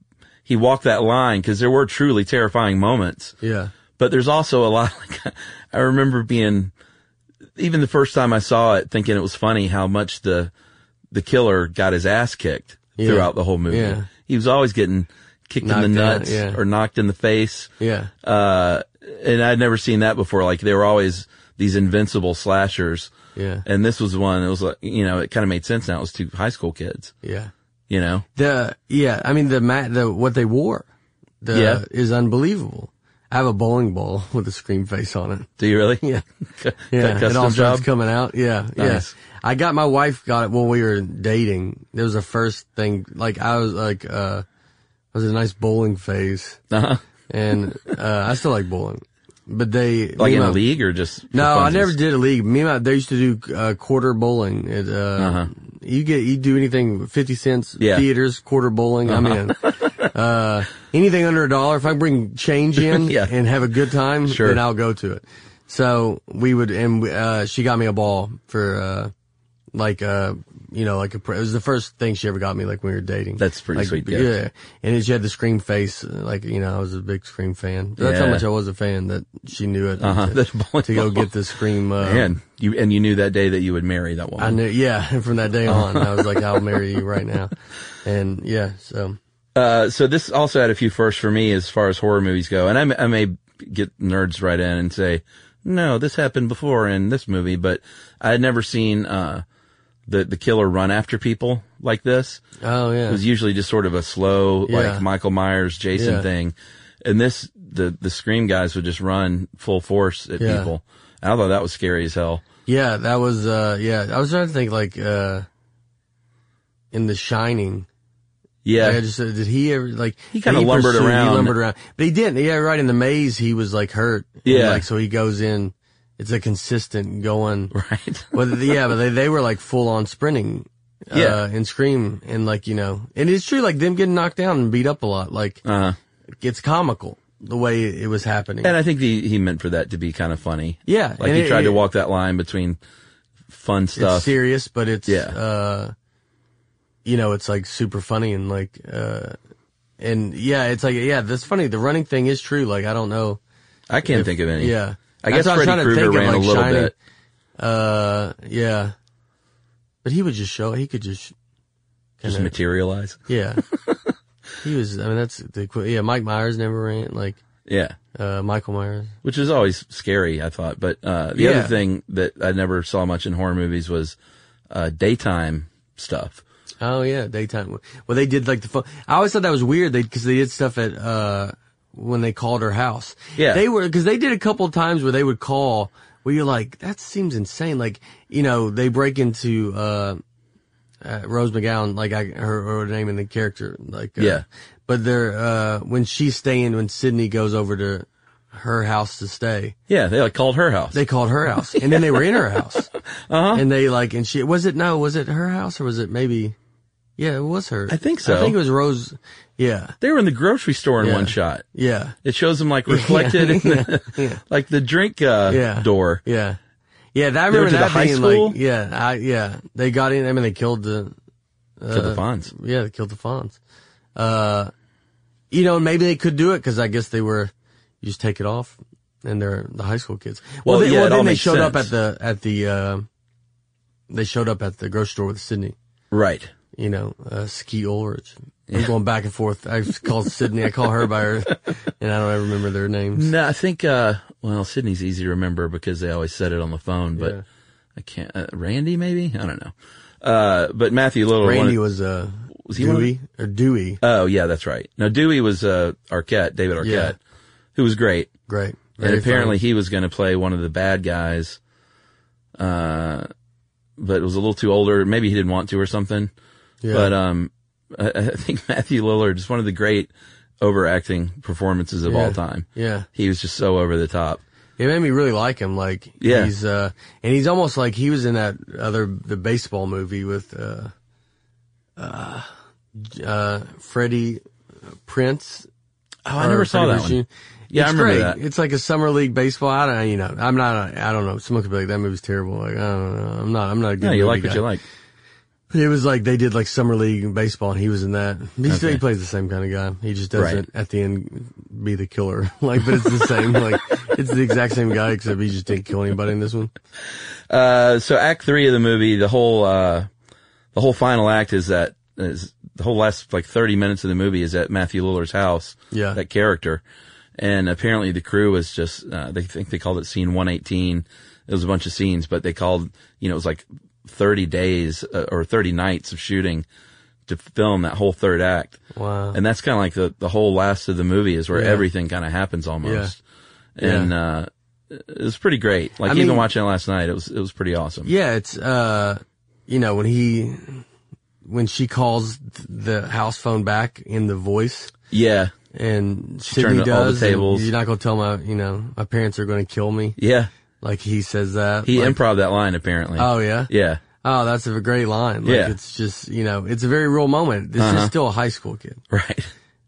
he walked that line, because there were truly terrifying moments. Yeah. But there's also a lot, like, I remember being, even the first time I saw it, thinking it was funny how much the, the killer got his ass kicked Yeah. throughout the whole movie. Yeah. He was always getting kicked Knocked in the out, nuts yeah. or knocked in the face. Yeah. Uh, and I'd never seen that before. Like, they were always these invincible slashers. Yeah. And this was one, it was like, you know, it kind of made sense now. It was two high school kids, Yeah. you know? The, yeah, I mean, the mat, the, what they wore, the, Yeah. is unbelievable. I have a bowling ball with a Scream face on it. Do you really? Yeah. That Yeah. It custom all starts job? coming out. Yeah. Nice. Yeah. I got, my wife got it when we were dating. It was the first thing, like, I was like, uh, it was a nice bowling face. Uh-huh. And, uh, I still like bowling. But they, Like me in and a my- league or just? for No, I funsies? never did a league. Me and my, they used to do, uh, quarter bowling. It, uh, Uh-huh. you get, you do anything, fifty cents, Yeah. theaters, quarter bowling, I'm in. Uh, anything under a dollar, if I bring change in Yeah. and have a good time, Sure. then I'll go to it. So we would, and, uh, she got me a ball for, uh, like, uh, you know, like a, pre- it was the first thing she ever got me, like when we were dating. That's pretty like, sweet Yeah. gift. And then she had the Scream face, uh, like, you know, I was a big Scream fan. That's how Yeah. much I was a fan that she knew it. Uh-huh. To, The bowling to go ball. get the Scream, uh, Man, you, and you knew that day that you would marry that woman. I knew, yeah, from that day on, I was like, I'll marry you right now. And yeah, so. Uh, so this also had a few firsts for me as far as horror movies go. And I, may- I may get nerds right in and say, no, this happened before in this movie, but I had never seen, uh, the, the killer run after people like this. Oh yeah. It was usually just sort of a slow, Yeah. like Michael Myers, Jason Yeah. thing. And this, the, the Scream guys would just run full force at Yeah. people. I thought that was scary as hell. Yeah, that was, uh, yeah, I was trying to think like, uh, in The Shining. Yeah. Like, I just, uh, did he ever, like, He kinda he lumbered pursued- around. He lumbered around. But he didn't. Yeah, right in the maze, he was like hurt. And, Yeah. like, so he goes in, it's a consistent going. Right. Well, yeah, but they, they were like full on sprinting. Uh, Yeah. and Scream, and like, you know, and it's true, like them getting knocked down and beat up a lot, like, Uh, it's comical the way it was happening. and I think he, he meant for that to be kind of funny. Yeah. Like and he it- tried to it- walk that line between fun stuff. It's serious, but it's, Yeah. uh, you know, it's like super funny and like, uh, and yeah, it's like, yeah, that's funny. The running thing is true. Like, I don't know. I can't if- think of any. Yeah. I That's guess what I was Freddy trying to Krueger think of, ran like, a little Shining. bit. Uh, yeah. But he would just show, he could just, Just kinda- materialize. yeah. He was, I mean, that's the, equi- yeah, Mike Myers never ran, like, Yeah. uh, Michael Myers. Which is always scary, I thought. But, uh, the Yeah. other thing that I never saw much in horror movies was, uh, daytime stuff. Oh yeah, daytime. Well, they did like the phone. I always thought that was weird. They because they did stuff at uh when they called her house. Yeah. they were because they did a couple of times where they would call where you're like that seems insane. Like you know they break into uh, uh Rose McGowan like I her, her name in the character like uh, Yeah. But they're uh when she's staying when Sydney goes over to her house to stay. Yeah. They like called her house. They called her house, and then they were in her house. Uh-huh. And they like, and she was it? No, was it her house or was it maybe? Yeah, it was her. I think so. I think it was Rose. Yeah, They were in the grocery store in Yeah. one shot. yeah, It shows them like reflected in the, yeah. like the drink, uh, Yeah. door. yeah, yeah. That I They remember went to the that high being school? like, yeah, I, yeah. They got in. I mean, they killed the. Uh, To the Fonz. Yeah, they killed the Fonz. Uh, you know, maybe they could do it because I guess they were. You just take it off, and they're the high school kids. Well, Well, they, yeah, well it all then they makes showed up sense. at the at the. Uh, they showed up at the grocery store with Sydney. Right. You know, uh, Ski Ulrich. I'm going back and forth. I call Sydney. I call her by her, and I don't ever remember their names. No, I think, uh, well, Sydney's easy to remember because they always said it on the phone, but Yeah. I can't, uh, Randy maybe? I don't know. Uh, but Matthew Lillard. Randy wanted- was uh, Was he one of Dewey or Dewey. Oh, yeah, that's right. No, Dewey was, uh, Arquette, David Arquette, Yeah. who was great. Great. And Very apparently funny. he was going to play one of the bad guys, uh, but was a little too older. Maybe he didn't want to or something. Yeah. But, um, I, I think Matthew Lillard is one of the great overacting performances of Yeah. all time. Yeah. He was just so over the top. It made me really like him. Like, Yeah. he's, uh, and he's almost like he was in that other, the baseball movie with, uh, uh, uh, Freddie Prince. Oh, I never saw that one. Yeah, it's I remember great. that. It's like a summer league baseball. I don't know, you know, I'm not, a, I don't know. Someone could be like, that movie's terrible. Like, I don't know. I'm not, I'm not a good No, you movie like what guy. you like. It was like they did like summer league baseball, and he was in that. He, Okay. he plays the same kind of guy. He just doesn't Right. at the end be the killer. Like, but it's the same. Like, it's the exact same guy, except he just didn't kill anybody in this one. Uh, so act three of the movie, the whole, uh, the whole final act is that, is the whole last like thirty minutes of the movie is at Matthew Lillard's house. Yeah. That character. And apparently the crew was just, uh, they think they called it scene one eighteen. It was a bunch of scenes, but they called, you know, it was like thirty days uh, or thirty nights of shooting to film that whole third act. Wow. And that's kind of like the, the whole last of the movie is where Yeah. everything kind of happens almost. Yeah. And, Yeah. uh, it was pretty great. Like I even mean- watching it last night, it was, it was pretty awesome. Yeah, it's, uh, you know, when he, when she calls the house phone back in the voice, Yeah. and She Sydney turned all the does, and tables. you're not going to tell my, you know, my parents are going to kill me. Yeah. Like he says that. He like, improv that line apparently. Oh, yeah? Yeah. Oh, that's a great line. Like, Yeah. it's just, you know, it's a very real moment. This Uh-huh. is still a high school kid. Right.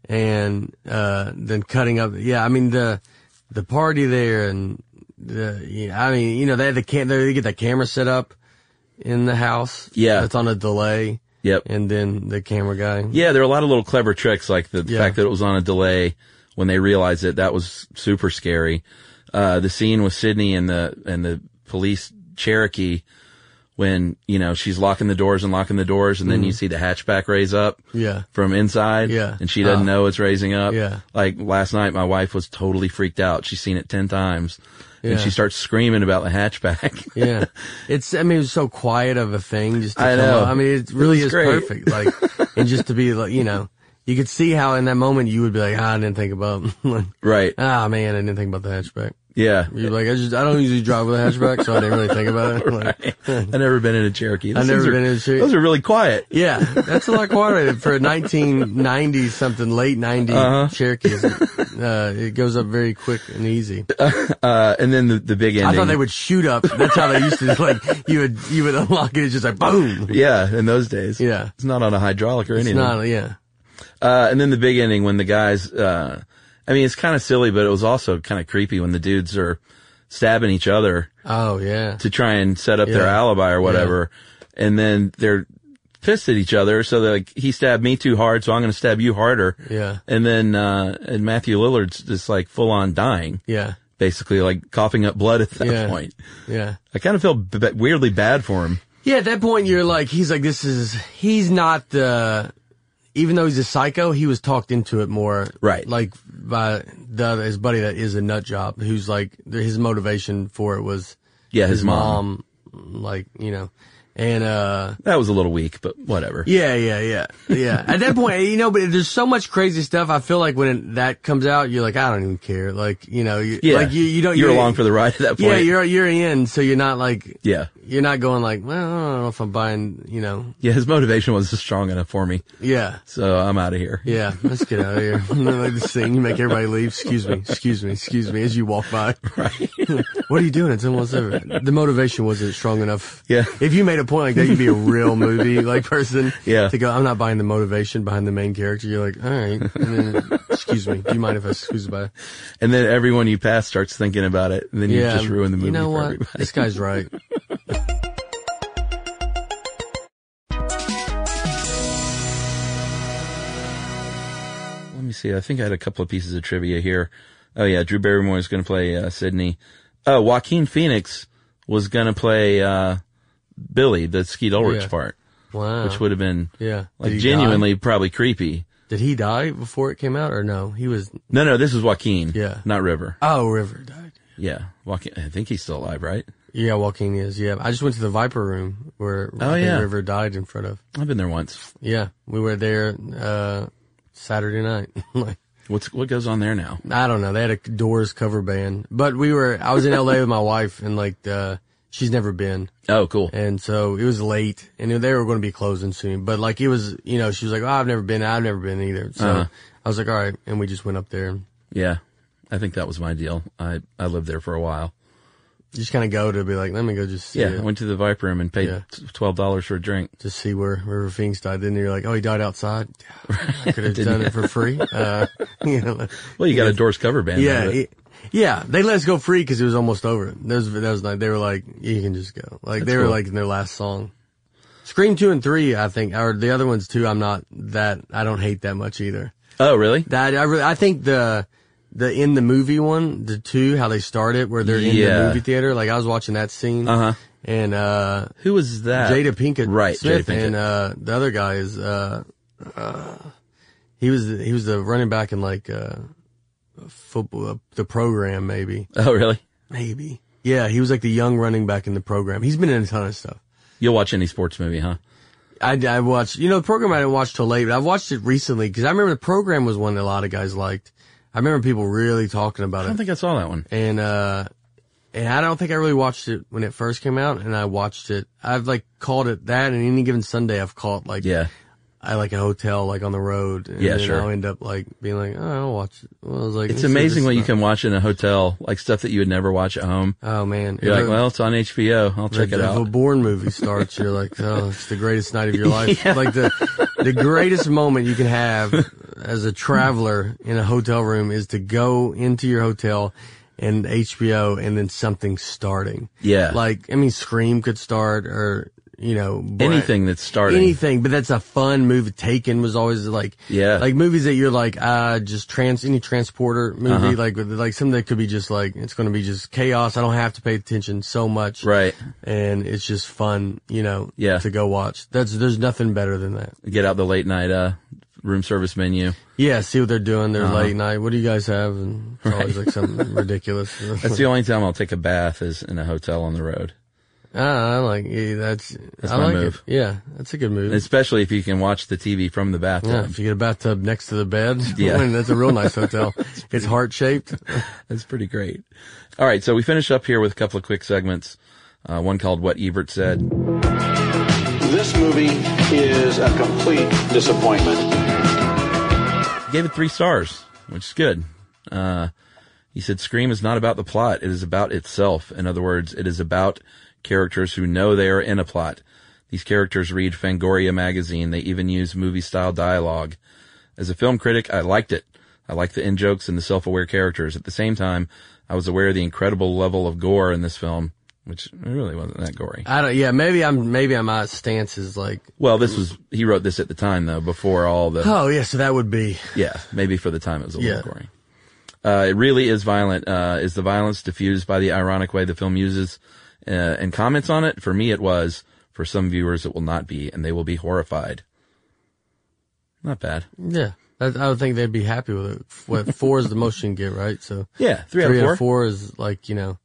And, uh, then cutting up, yeah, I mean, the, the party there and the, yeah, I mean, you know, they had the cam, they get that camera set up in the house. Yeah. That's on a delay. Yep. And then the camera guy. Yeah, there are a lot of little clever tricks, like the Yeah. fact that it was on a delay when they realized it. That was super scary. Uh, the scene with Sydney and the, and the police Cherokee when, you know, she's locking the doors and locking the doors and then you see the hatchback raise up Yeah. from inside. Yeah. And she doesn't Oh. know it's raising up. Yeah. Like last night, my wife was totally freaked out. She's seen it ten times. And Yeah. she starts screaming about the hatchback. Yeah. It's, I mean, it was so quiet of a thing just to I come know. up. I mean, it really was is great. perfect. Like, and just to be like, you know, you could see how in that moment you would be like, ah, I didn't think about, like, Right. ah, man, I didn't think about the hatchback. Yeah. You're like, I just, I don't usually drive with a hatchback, so I didn't really think about it. Like, Right. I've never been in a Cherokee. Those I've never things are- been in a Cherokee. Those are really quiet. yeah, that's a lot quieter for a nineteen ninety something, late ninety Uh-huh. Cherokees. Uh, it goes up very quick and easy. Uh, and then the, the big ending. I thought they would shoot up. That's how they used to, like, you would, you would unlock it, it's just like, boom. Yeah, in those days. Yeah. It's not on a hydraulic or It's anything. not, yeah. Uh, and then the big ending when the guys, uh, I mean, it's kind of silly, but it was also kind of creepy when the dudes are stabbing each other Oh, yeah. to try and set up their Yeah. alibi or whatever. And then they're pissed at each other. So they're like, he stabbed me too hard, so I'm going to stab you harder. Yeah. And then, uh, and Matthew Lillard's just like full on dying, Yeah. basically like coughing up blood at that Yeah. point. Yeah. I kind of feel b- weirdly bad for him. Yeah, at that point you're like, he's like, this is, he's not the, even though he's a psycho, he was talked into it more. Right. Like by the, his buddy that is a nut job, who's like, his motivation for it was Yeah, his mom. mom, like, you know, and, uh, That was a little weak, but whatever. yeah, yeah, yeah, yeah. At that point, you know, but there's so much crazy stuff. I feel like when it, that comes out, you're like, I don't even care. Like, you know, you, Yeah. like you, you don't, You're you're along for the ride at that point. Yeah, you're, you're in, so you're not like, Yeah. you're not going like, well, I don't know if I'm buying, you know, Yeah, his motivation was strong enough for me. yeah. So I'm out of here. Yeah, let's get out of here. Like this thing, you make everybody leave. Excuse me, excuse me, excuse me, as you walk by. Right. What are you doing? It's almost over. The motivation wasn't strong enough. Yeah. If you made a point like that, you'd be a real movie like person. Yeah. To go, I'm not buying the motivation behind the main character. You're like, all right. And then, excuse me. Do you mind if I squeeze by? And then everyone you pass starts thinking about it, and then you Yeah. just ruin the movie You know for what? everybody. This guy's right. Let me see. I think I had a couple of pieces of trivia here. Oh yeah, Drew Barrymore is going to play uh, Sydney. Oh, Joaquin Phoenix was going to play uh, Billy, the Skeet Ulrich Yeah. part, Wow. which would have been Yeah. like Did he genuinely probably creepy. die? Did he die before it came out or no? He was, No, no, this is Joaquin. Yeah. Not River. oh, River died. Yeah, Joaquin. I think he's still alive, right? Yeah, Joaquin is. Yeah. I just went to the Viper room where Oh, I think yeah. River died in front of. I've been there once. Yeah, we were there uh Saturday night. Like, What's what goes on there now? I don't know. They had a Doors cover band, but we were. I was in L A with my wife, and like uh she's never been, Oh, cool. and so it was late, and they were going to be closing soon. But like it was, you know, she was like, "Oh, I've never been. I've never been either." So Uh-huh. I was like, "All right," and we just went up there. Yeah, I think that was my deal. I I lived there for a while. You just kind of go to be like, "Let me go just see Yeah, it. I went to the Viper Room and paid Yeah. twelve dollars for a drink. Just see where River Phoenix died." Then you're like, "Oh, he died outside. I could have Didn't done you? it for free." Uh, you know, Well, you got a Doors cover band. out Yeah, of it. it- yeah. They let us go free because it was almost over. That was, that was like, they were like, you can just go. Like That's they were cool. like in their last song. Scream two and three, I think, or the other ones too. I'm not that. I don't hate that much either. Oh, really? That I really, I think the the in the movie one, the two, how they start it, where they're in Yeah. the movie theater. Like I was watching that scene, Uh-huh. and uh Who was that? Jada Pinkett Right, Smith, Jada Pinkett. and uh the other guy is uh, uh he was he was the running back in like uh football uh, the program maybe Oh, really? maybe yeah he was like the young running back in the program. He's been in a ton of stuff. You'll watch any sports movie, huh? I, I watched, you know, the program I didn't watch till late, but I've watched it recently because I remember the program was one that a lot of guys liked. I remember people really talking about I don't it. think I saw that one. And, uh, and I don't think I really watched it when it first came out, and I watched it. I've like called it that, and any given Sunday I've called like, Yeah. I like a hotel, like on the road. And Yeah, then sure. I'll end up like being like, oh, I'll watch it. Well, I was like, It's this is- amazing this what is you not- can watch in a hotel, like stuff that you would never watch at home. Oh man. You're If like, a- well, it's on H B O. I'll check if, it if a out. Bourne movie starts, you're like, oh, it's the greatest night of your life. Like the, the greatest moment you can have as a traveler in a hotel room is to go into your hotel and H B O and then something starting. Yeah. Like, I mean, Scream could start or, you know, Bra- Anything that's starting. anything, but that's a fun movie. Taken was always like, Yeah. like movies that you're like, uh, just trans, any transporter movie, Uh-huh. like, with- like something that could be just like, it's going to be just chaos. I don't have to pay attention so much. Right. And it's just fun, you know, Yeah. to go watch. That's, there's nothing better than that. Get out the late night, uh, room service menu. Yeah. See what they're doing. They're Uh-huh. late night. What do you guys have? And it's always like something ridiculous. That's the only time I'll take a bath is in a hotel on the road. Ah, I like, yeah, that's, That's I my like move. it. Yeah. That's a good move. Especially if you can watch the T V from the Yeah, bathtub. if you get a bathtub next to the bed, Yeah. I mean, that's a real nice hotel. It's heart shaped. That's pretty great. All right, so we finish up here with a couple of quick segments. Uh, one called What Ebert Said. This movie is a complete disappointment. Gave it three stars, which is good. Uh, he said, Scream is not about the plot. It is about itself. In other words, it is about characters who know they are in a plot. These characters read Fangoria magazine. They even use movie-style dialogue. As a film critic, I liked it. I liked the in-jokes and the self-aware characters. At the same time, I was aware of the incredible level of gore in this film, which really wasn't that gory. I don't, yeah, maybe I'm, maybe I'm my stance is like, Well, this was, he wrote this at the time, though, before all the, oh yeah, so that would be, yeah, maybe for the time it was a Yeah. little gory. Uh, it really is violent. Uh, is the violence diffused by the ironic way the film uses, uh, and comments on it? For me, it was. For some viewers, it will not be, and they will be horrified. Not bad. yeah. That, I would think they'd be happy with it. What, four is the most you can get, right? So Yeah, three, three out out of of four. four is like, you know,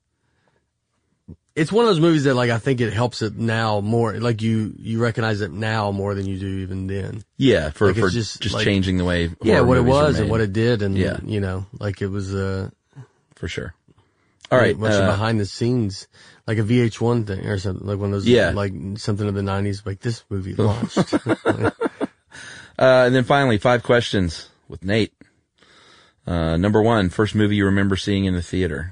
it's one of those movies that like, I think it helps it now more, like you, you recognize it now more than you do even then. Yeah, for, Like, it's for just, just, like- changing the way Yeah, horror what it movies are was and made. what it did and, Yeah. you know, like it was, uh, For sure. All right. much uh, behind the scenes, like a V H one thing or something, like one of those, Yeah. like something of the nineties, like this movie launched. Uh, and then finally, five questions with Nate. Uh, number one, first movie you remember seeing in the theater.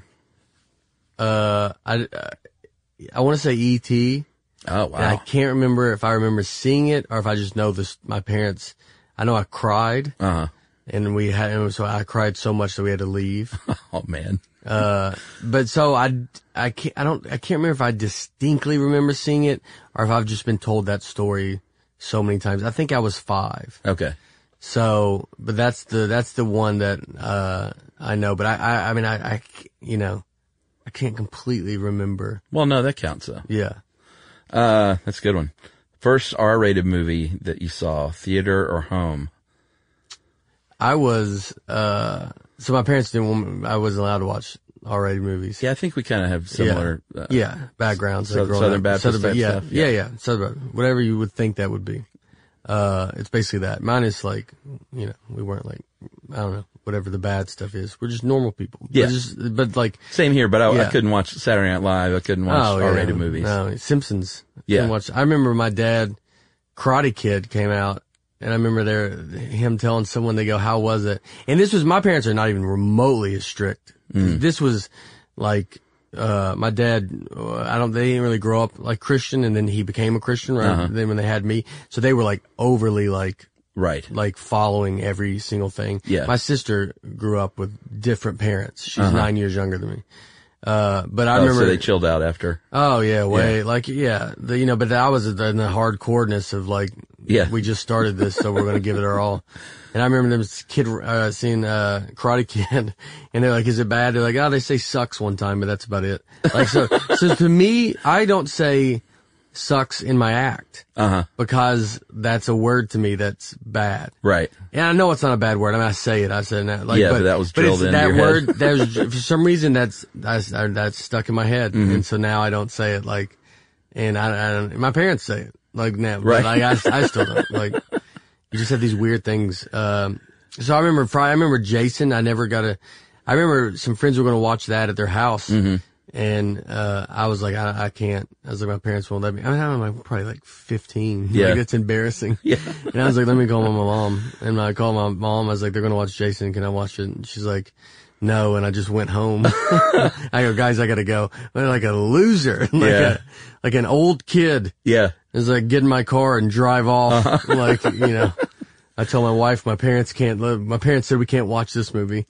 uh, I, I want to say E T Oh, and I wow. can't remember if I remember seeing it or if I just know this, my parents, I know I cried Uh-huh. and we had, and so I cried so much that we had to leave. Oh, man. Uh, but so I, I can't, I don't, I can't remember if I distinctly remember seeing it or if I've just been told that story so many times. I think I was five. Okay. So, but that's the, that's the one that, uh, I know, but I, I, I mean, I, I, you know, I can't completely remember. Well, no, that counts, though. Yeah. Uh, that's a good one. First R-rated movie that you saw, theater or home? I was, uh, so my parents didn't want me, I wasn't allowed to watch R-rated movies. Yeah, I think we kind of have similar. Yeah. Uh, Yeah, backgrounds. Sou- like growing Southern up. Baptist type yeah, stuff? Yeah, Yeah. yeah, Southern, whatever you would think that would be. Uh, it's basically that. Mine is like, you know, we weren't like, I don't know, whatever the bad stuff is. We're just normal people. Yeah. But, just, but like, Same here, but I, I Yeah. couldn't watch Saturday Night Live. I couldn't watch oh, yeah, R-rated movies. No, Simpsons. Yeah. Couldn't watch. I remember my dad, Karate Kid came out, and I remember there him telling someone, they go, "How was it?" And this was, my parents are not even remotely as strict. Mm. This was like, uh, my dad, uh, I don't, they didn't really grow up like Christian, and then he became a Christian right Uh-huh. then when they had me. So they were like overly like, Right. like following every single thing. Yeah. My sister grew up with different parents. She's Uh-huh. nine years younger than me. Uh, but I oh, remember so they chilled out after. Oh yeah, way Yeah. like yeah, the, you know. But I was in the hardcoreness of like, Yeah. we just started this, so we're going to give it our all. And I remember this kid uh, seeing uh, Karate Kid, and they're like, "Is it bad?" They're like, "Oh, they say sucks one time, but that's about it." Like so, so to me, I don't say sucks in my act Uh huh. because that's a word to me that's bad. Right. And I know it's not a bad word. I mean, I say it. I said that. Like, Yeah, but, but that was but drilled it's into that your word. head. There's for some reason that's that's that's stuck in my head, Mm-hmm. and so now I don't say it. Like, and I, I don't. My parents say it like now, Right. but like I, I still don't. Like, you just have these weird things. Um, so I remember Friday. I remember Jason. I never got a. I remember some friends were going to watch that at their house. Mm-hmm. And, uh, I was like, I, I can't. I was like, my parents won't let me. I mean, I'm like, probably like fifteen. Yeah. Like, it's embarrassing. Yeah. And I was like, let me call my mom. And I called my mom. I was like, they're going to watch Jason. Can I watch it? And she's like, no. And I just went home. I go, guys, I got to go. I'm like a loser. like Yeah. a, like an old kid. Yeah. It's like, get in my car and drive off. Uh-huh. Like, you know, I tell my wife, my parents can't live. My parents said we can't watch this movie.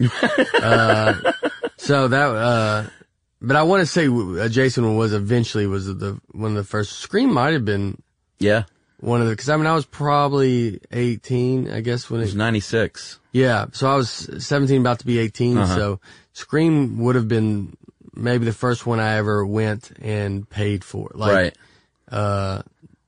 uh, so that, uh, but I want to say uh, Jason was eventually was the one of the first. Scream might have been Yeah. one of the, cause I mean I was probably eighteen, I guess when It it, was ninety-six. yeah. So I was seventeen, about to be eighteen. Uh-huh. So Scream would have been maybe the first one I ever went and paid for. Like, Right. uh,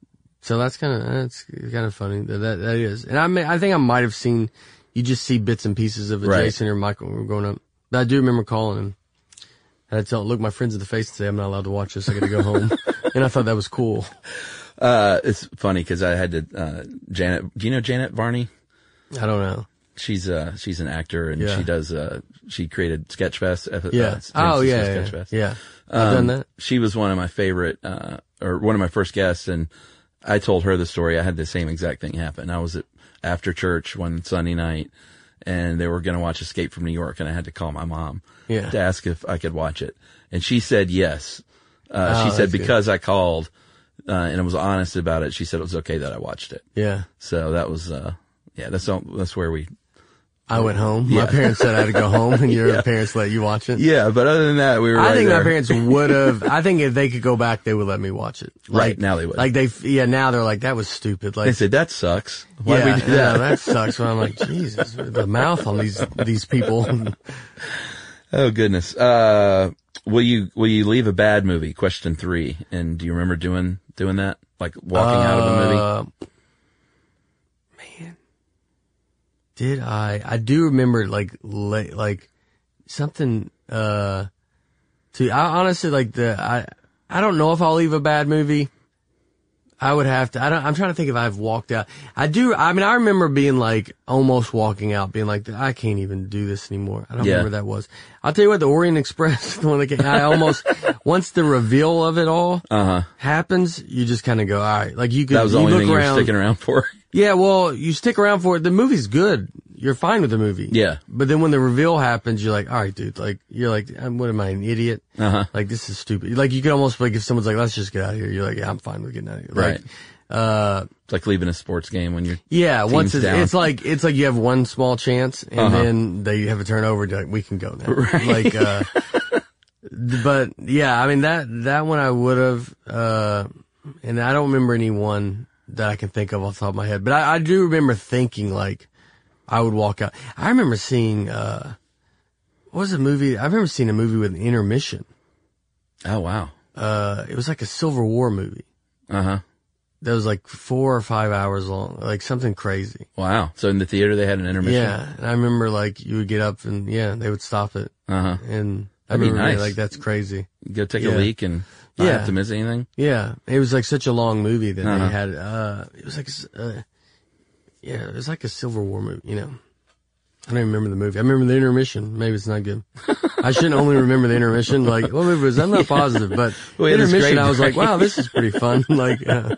so that's kind of, that's kind of funny. That, that, that is. And I mean, I think I might have seen, you just see bits and pieces of a Right. Jason or Michael when we were growing up. But I do remember calling him. And I tell, look my friends in the face and say, I'm not allowed to watch this. I got to go home. And I thought that was cool. Uh, it's funny because I had to, uh, Janet, do you know Janet Varney? I don't know. She's, uh, she's an actor and Yeah. she does, uh, she created Sketchfest. Uh, Yeah. Uh, oh, yeah. Yeah. Sketchfest. yeah. I've done Um, that. She was one of my favorite, uh, or one of my first guests, and I told her the story. I had the same exact thing happen. I was at after church one Sunday night, and they were going to watch Escape from New York, and I had to call my mom Yeah. to ask if I could watch it, and she said yes. Uh, Oh, she said that's good. because I called, uh, and I was honest about it. She said it was okay that I watched it. Yeah. So that was, uh, yeah, that's all, that's where we. I went home. Yeah. My parents said I had to go home, and your Yeah. parents let you watch it. Yeah, but other than that, we were. I right think there. my parents would have. I think if they could go back, they would let me watch it. Like, Right, now they would. Like they, yeah. Now they're like, that was stupid. Like They said that sucks. Why yeah, would we do that? yeah, that sucks. But I'm like, Jesus, the mouth on these these people. Oh goodness. Uh, will you, will you leave a bad movie? Question three. And do you remember doing, doing that? Like walking out of a movie? Uh, man, did I? I do remember like la- like something. Uh, to I honestly like the I. I don't know if I'll leave a bad movie. I would have to. I don't, I'm trying to think if I've walked out. I do. I mean, I remember being like almost walking out, being like, I can't even do this anymore. I don't Yeah. remember that was. I'll tell you what, the Orient Express, the one that came, I almost once the reveal of it all Uh-huh. happens, you just kind of go, all right. Like you could. That was the you only look thing you were around, sticking around for. Yeah, well, you stick around for it. The movie's good. You're fine with the movie. Yeah. But then when the reveal happens, you're like, all right, dude. Like you're like, I'm, what am I, an idiot? Uh-huh. Like this is stupid. Like you could almost like if someone's like, let's just get out of here. You're like, yeah, I'm fine with getting out of here. Like, Right. Uh, It's like leaving a sports game when you're. yeah, Team's once it's, down. it's like, it's like you have one small chance and Uh-huh. then they have a turnover. You're like, we can go now. Right. Like, uh, but yeah, I mean that, that one I would have, uh, and I don't remember any one that I can think of off the top of my head, but I, I do remember thinking like I would walk out. I remember seeing, uh, what was a movie? I remember seeing a movie with an intermission. Oh wow. Uh, it was like a Civil War movie. Uh huh. That was like four or five hours long, like something crazy. Wow. So in the theater they had an intermission. Yeah, and I remember like you would get up and yeah, they would stop it, Uh huh. and I That'd be remember being nice. like that's crazy. Go take Yeah. a leak and not Yeah. have to miss anything. Yeah, it was like such a long movie that Uh-huh. they had. Uh, it was like, uh, yeah, it was like a Civil War movie. You know, I don't even remember the movie. I remember the intermission. Maybe it's not good. I shouldn't only remember the intermission. Like what movie was? I'm not positive, but We had this intermission. great I was like, break. wow, this is pretty fun. Like. Uh,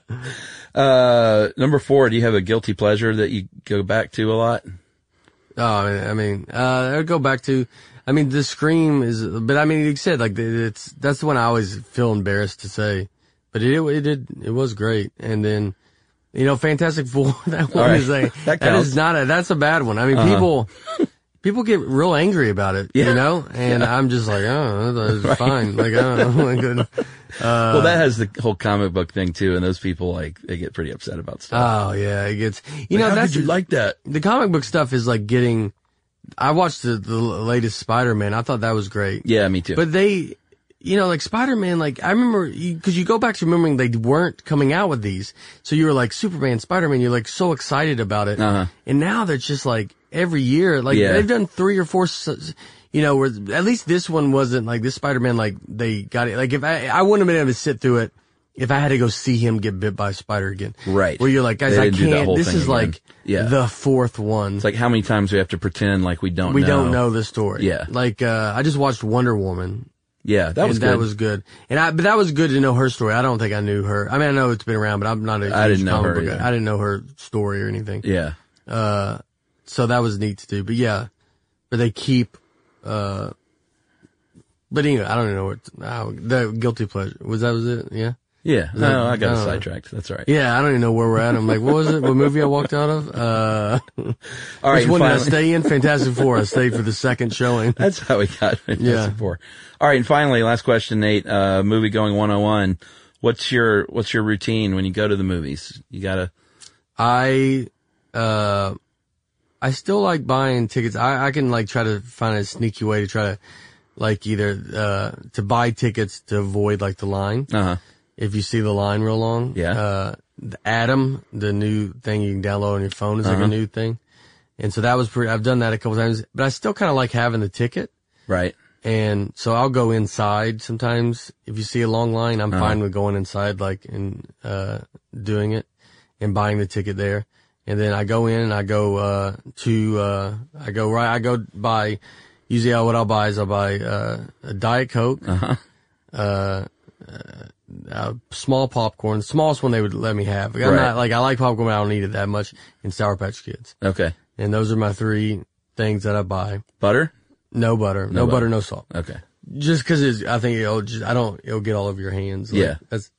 Uh, number four. Do you have a guilty pleasure that you go back to a lot? Oh, I mean, I mean, uh, I'd go back to, I mean, the Scream is, but I mean, like you said, like, it's, that's the one I always feel embarrassed to say, but it, it did, it was great. And then, you know, Fantastic Four, that one right. is a, That that counts. is not a, that's a bad one. I mean, Uh-huh. people, people get real angry about it, Yeah. you know? And Yeah. I'm just like, oh, it's right. fine. Like, I don't know. Like, uh, well, that has the whole comic book thing too, and those people, like, they get pretty upset about stuff. Oh, yeah, it gets, you like, know, how that's, could you like that? The comic book stuff is like getting, I watched the, the latest Spider-Man. I thought that was great. Yeah, me too. But they, you know, like Spider-Man, like I remember, because you, you go back to remembering they weren't coming out with these. So you were like Superman, Spider-Man, you're like so excited about it. Uh-huh. And now they're just like every year, like Yeah. they've done three or four, s- you know, where at least this one wasn't like this Spider-Man, like they got it. Like if I, I wouldn't have been able to sit through it if I had to go see him get bit by a spider again. Right. Where you're like, guys, They I didn't do that can't, whole this thing is again. like Yeah. the fourth one. It's like how many times we have to pretend like we don't we know. don't know the story. Yeah. Like, uh, I just watched Wonder Woman. Yeah, that was and good. that was good. And I, but that was good to know her story. I don't think I knew her. I mean, I know it's been around, but I'm not a I huge didn't know comic her book guy. either. I didn't know her story or anything. Yeah. Uh, so that was neat to do. But yeah, but they keep, uh, but anyway, I don't even know what, oh, the guilty pleasure. Was that was it? Yeah? Yeah. that- No, I got I don't know. sidetracked. That's all right. Yeah, I don't even know where we're at. I'm like, what was it? What movie I walked out of? Uh, All right. which one did I finally- stay in? Fantastic Four. I stayed for the second showing. That's how we got Fantastic Yeah. Four. All right, and finally, last question, Nate. Uh, movie going one oh one. What's your what's your routine when you go to the movies? You gotta. I, uh, I still like buying tickets. I, I can like try to find a sneaky way to try to like either, uh, to buy tickets to avoid like the line. Uh huh. If you see the line real long. Yeah. Uh, the Atom, the new thing you can download on your phone is like Uh-huh. a new thing. And so that was pretty, I've done that a couple times, but I still kind of like having the ticket. Right. And so I'll go inside sometimes. If you see a long line, I'm Uh-huh. fine with going inside, like, and, uh, doing it and buying the ticket there. And then I go in and I go, uh, to, uh, I go right, I go buy, usually what I'll buy is I'll buy, uh, a Diet Coke, Uh-huh. uh, uh, small popcorn, the smallest one they would let me have. Like, I'm Right. not, like, I like popcorn, but I don't need it that much, and Sour Patch Kids. Okay. And those are my three things that I buy. Butter? No butter, no, butter. butter, no salt. Okay. Just cause it's, I think it'll just, I don't, it'll get all over your hands. Like, Yeah. That's,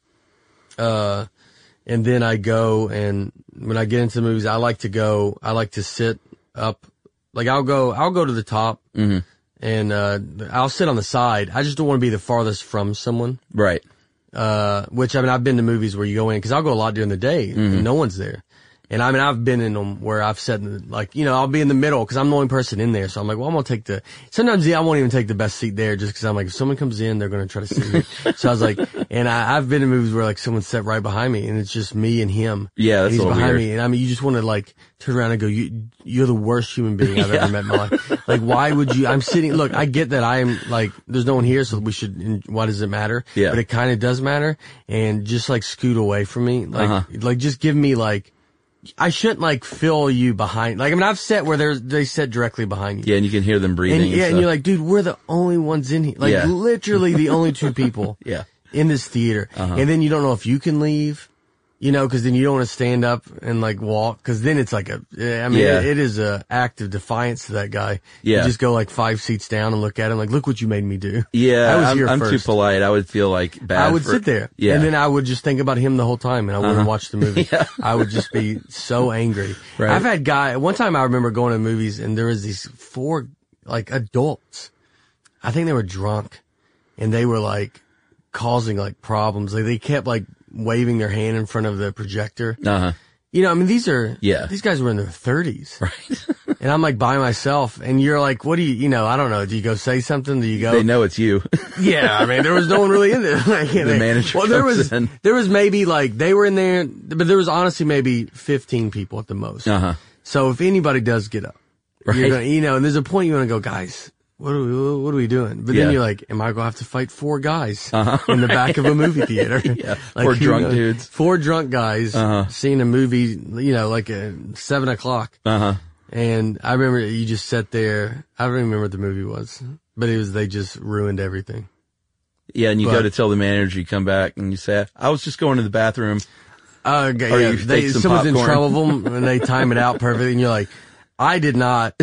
uh, and then I go and when I get into movies, I like to go, I like to sit up, like I'll go, I'll go to the top Mm-hmm. and, uh, I'll sit on the side. I just don't want to be the farthest from someone. Right. Uh, which I mean, I've been to movies where you go in, cause I'll go a lot during the day and no one's there. And I mean, I've been in them where I've sat in the, like, you know, I'll be in the middle because I'm the only person in there. So I'm like, well, I'm going to take the, sometimes yeah, I won't even take the best seat there just because I'm like, if someone comes in, they're going to try to see me. So I was like, and I, I've been in movies where like someone sat right behind me and it's just me and him. Yeah, that's and he's a little behind weird. me. And I mean, you just want to like turn around and go, you, you're the worst human being I've ever met in my life. Like, why would you, I'm sitting, look, I get that I am like, there's no one here, so we should, why does it matter? Yeah. But it kind of does matter. And just like scoot away from me. Like, Uh-huh. like just give me like, I shouldn't like fill you behind. Like, I mean, I've sat where there's, they sit directly behind you. Yeah, and you can hear them breathing. And, And, yeah, and stuff. you're like, dude, we're the only ones in here. Like, Yeah. literally the only two people Yeah. in this theater. Uh-huh. And then you don't know if you can leave, you know, cause then you don't want to stand up and like walk, cause then it's like a, I mean, Yeah. it, it is a act of defiance to that guy. Yeah. You just go like five seats down and look at him like, look what you made me do. Yeah, I was I'm, here I'm too first. polite. I would feel like bad. I would for- sit there. Yeah. And then I would just think about him the whole time and I wouldn't Uh-huh. watch the movie. Yeah. I would just be so angry. Right. I've had guy, one time I remember going to movies and there was these four, like adults. I think they were drunk and they were like causing like problems. Like they kept like waving their hand in front of the projector. Uh-huh. You know, I mean, these are, Yeah. these guys were in their thirties. Right. And I'm like by myself and you're like, what do you, you know, I don't know. Do you go say something? Do you go? They know it's you. Yeah, I mean, there was no one really in there. Like, The manager Well, there comes was, in. there was maybe like, they were in there, but there was honestly maybe fifteen people at the most. Uh-huh. So if anybody does get up, Right. you're gonna, you know, and there's a point you want to go, guys, what are we, what are we doing? But Yeah. then you're like, am I going to have to fight four guys Uh-huh. in the back of a movie theater? Yeah. Like, Four who drunk knows? dudes. Four drunk guys Uh-huh. seeing a movie, you know, like at seven o'clock. Uh-huh. And I remember you just sat there. I don't even remember what the movie was, but it was, they just ruined everything. Yeah, and you But- go to tell the manager, you come back and you say, I was just going to the bathroom. Uh, okay, Or yeah, you they, take some someone's in popcorn. trouble with them and they time it out perfectly and you're like, I did not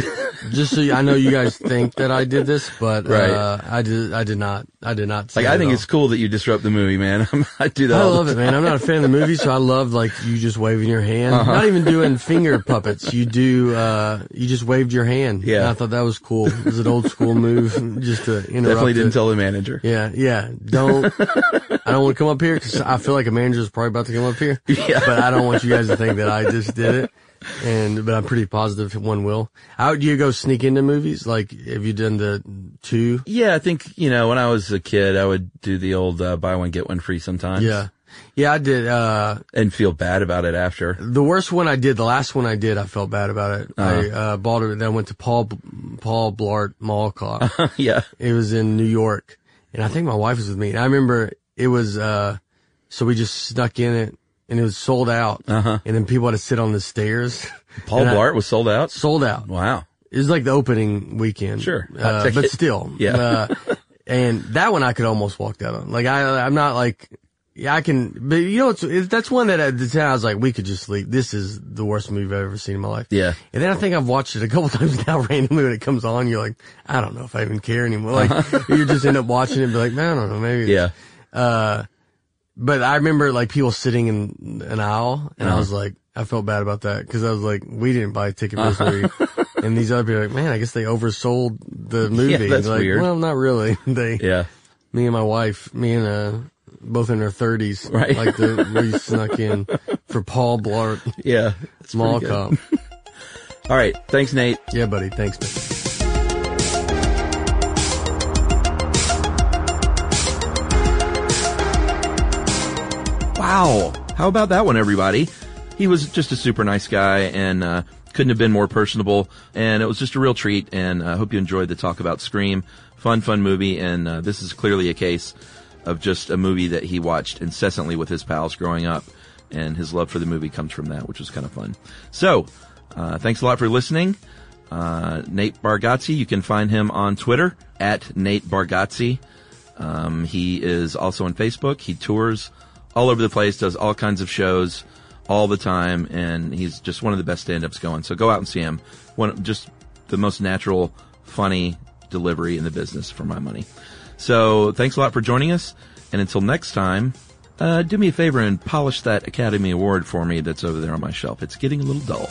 Just so you, I know you guys think that I did this, but Right. uh, I did. I did not. I did not. say Like, I it think all. it's cool that you disrupt the movie, man. I do that I all the love it, man. I'm not a fan of the movie, so I love like you just waving your hand. Uh-huh. Not even doing finger puppets. You do. uh You just waved your hand. Yeah. And I thought that was cool. It was an old school move, just to interrupt. Definitely didn't it. tell the manager. Yeah, yeah. Don't. I don't want to come up here because I feel like a manager is probably about to come up here. Yeah. But I don't want you guys to think that I just did it. And but I'm pretty positive one will. How do you go sneak into movies? Like, have you done the two? Yeah, I think, you know, when I was a kid, I would do the old uh, buy one, get one free sometimes. Yeah, yeah. I did. uh And feel bad about it after. The worst one I did, the last one I did, I felt bad about it. Uh-huh. I uh bought it. Then I went to Paul Paul Blart Mall Cop. Yeah. It was in New York, and I think my wife was with me. And I remember it was. uh So we just snuck in it. And it was sold out. Uh-huh. And then people had to sit on the stairs. Paul And I- Blart was sold out? Sold out. Wow. It was like the opening weekend. Sure. Hot Uh, ticket. but still. Yeah. Uh, and that one I could almost walk out on. Like, I, I'm not like, yeah, I can, but you know, it's, it, that's one that at the time I was like, we could just leave. This is the worst movie I've ever seen in my life. Yeah. And then I think I've watched it a couple times now randomly when it comes on. You're like, I don't know if I even care anymore. Like, you just end up watching it and be like, man, I don't know, maybe. Yeah. Uh, But I remember like people sitting in an aisle, and Uh-huh. I was like, I felt bad about that because I was like, we didn't buy a ticket for this movie, and these other people are like, man, I guess they oversold the movie. Yeah, that's like, weird. Well, not really. They, Yeah. me and my wife, me and uh, both in their thirties, Right. Like the, we snuck in for Paul Blart Yeah. It's Mall pretty Cop. good. All right. Thanks, Nate. Yeah, buddy. Thanks, man. Wow. How about that one, everybody? He was just a super nice guy and uh, couldn't have been more personable. And it was just a real treat. And I uh, hope you enjoyed the talk about Scream. Fun, fun movie. And uh, this is clearly a case of just a movie that he watched incessantly with his pals growing up. And his love for the movie comes from that, which was kind of fun. So, uh, thanks a lot for listening. Uh, Nate Bargatze, you can find him on Twitter at Nate Bargatze. Um, he is also on Facebook. He tours all over the place, does all kinds of shows all the time, and he's just one of the best stand-ups going. So go out and see him. One, just the most natural, funny delivery in the business for my money. So thanks a lot for joining us, and until next time, uh, do me a favor and polish that Academy Award for me that's over there on my shelf. It's getting a little dull.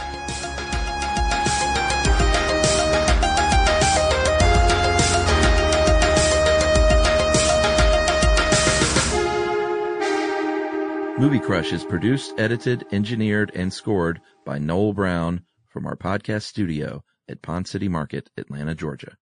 Movie Crush is produced, edited, engineered, and scored by Noel Brown from our podcast studio at Pond City Market, Atlanta, Georgia.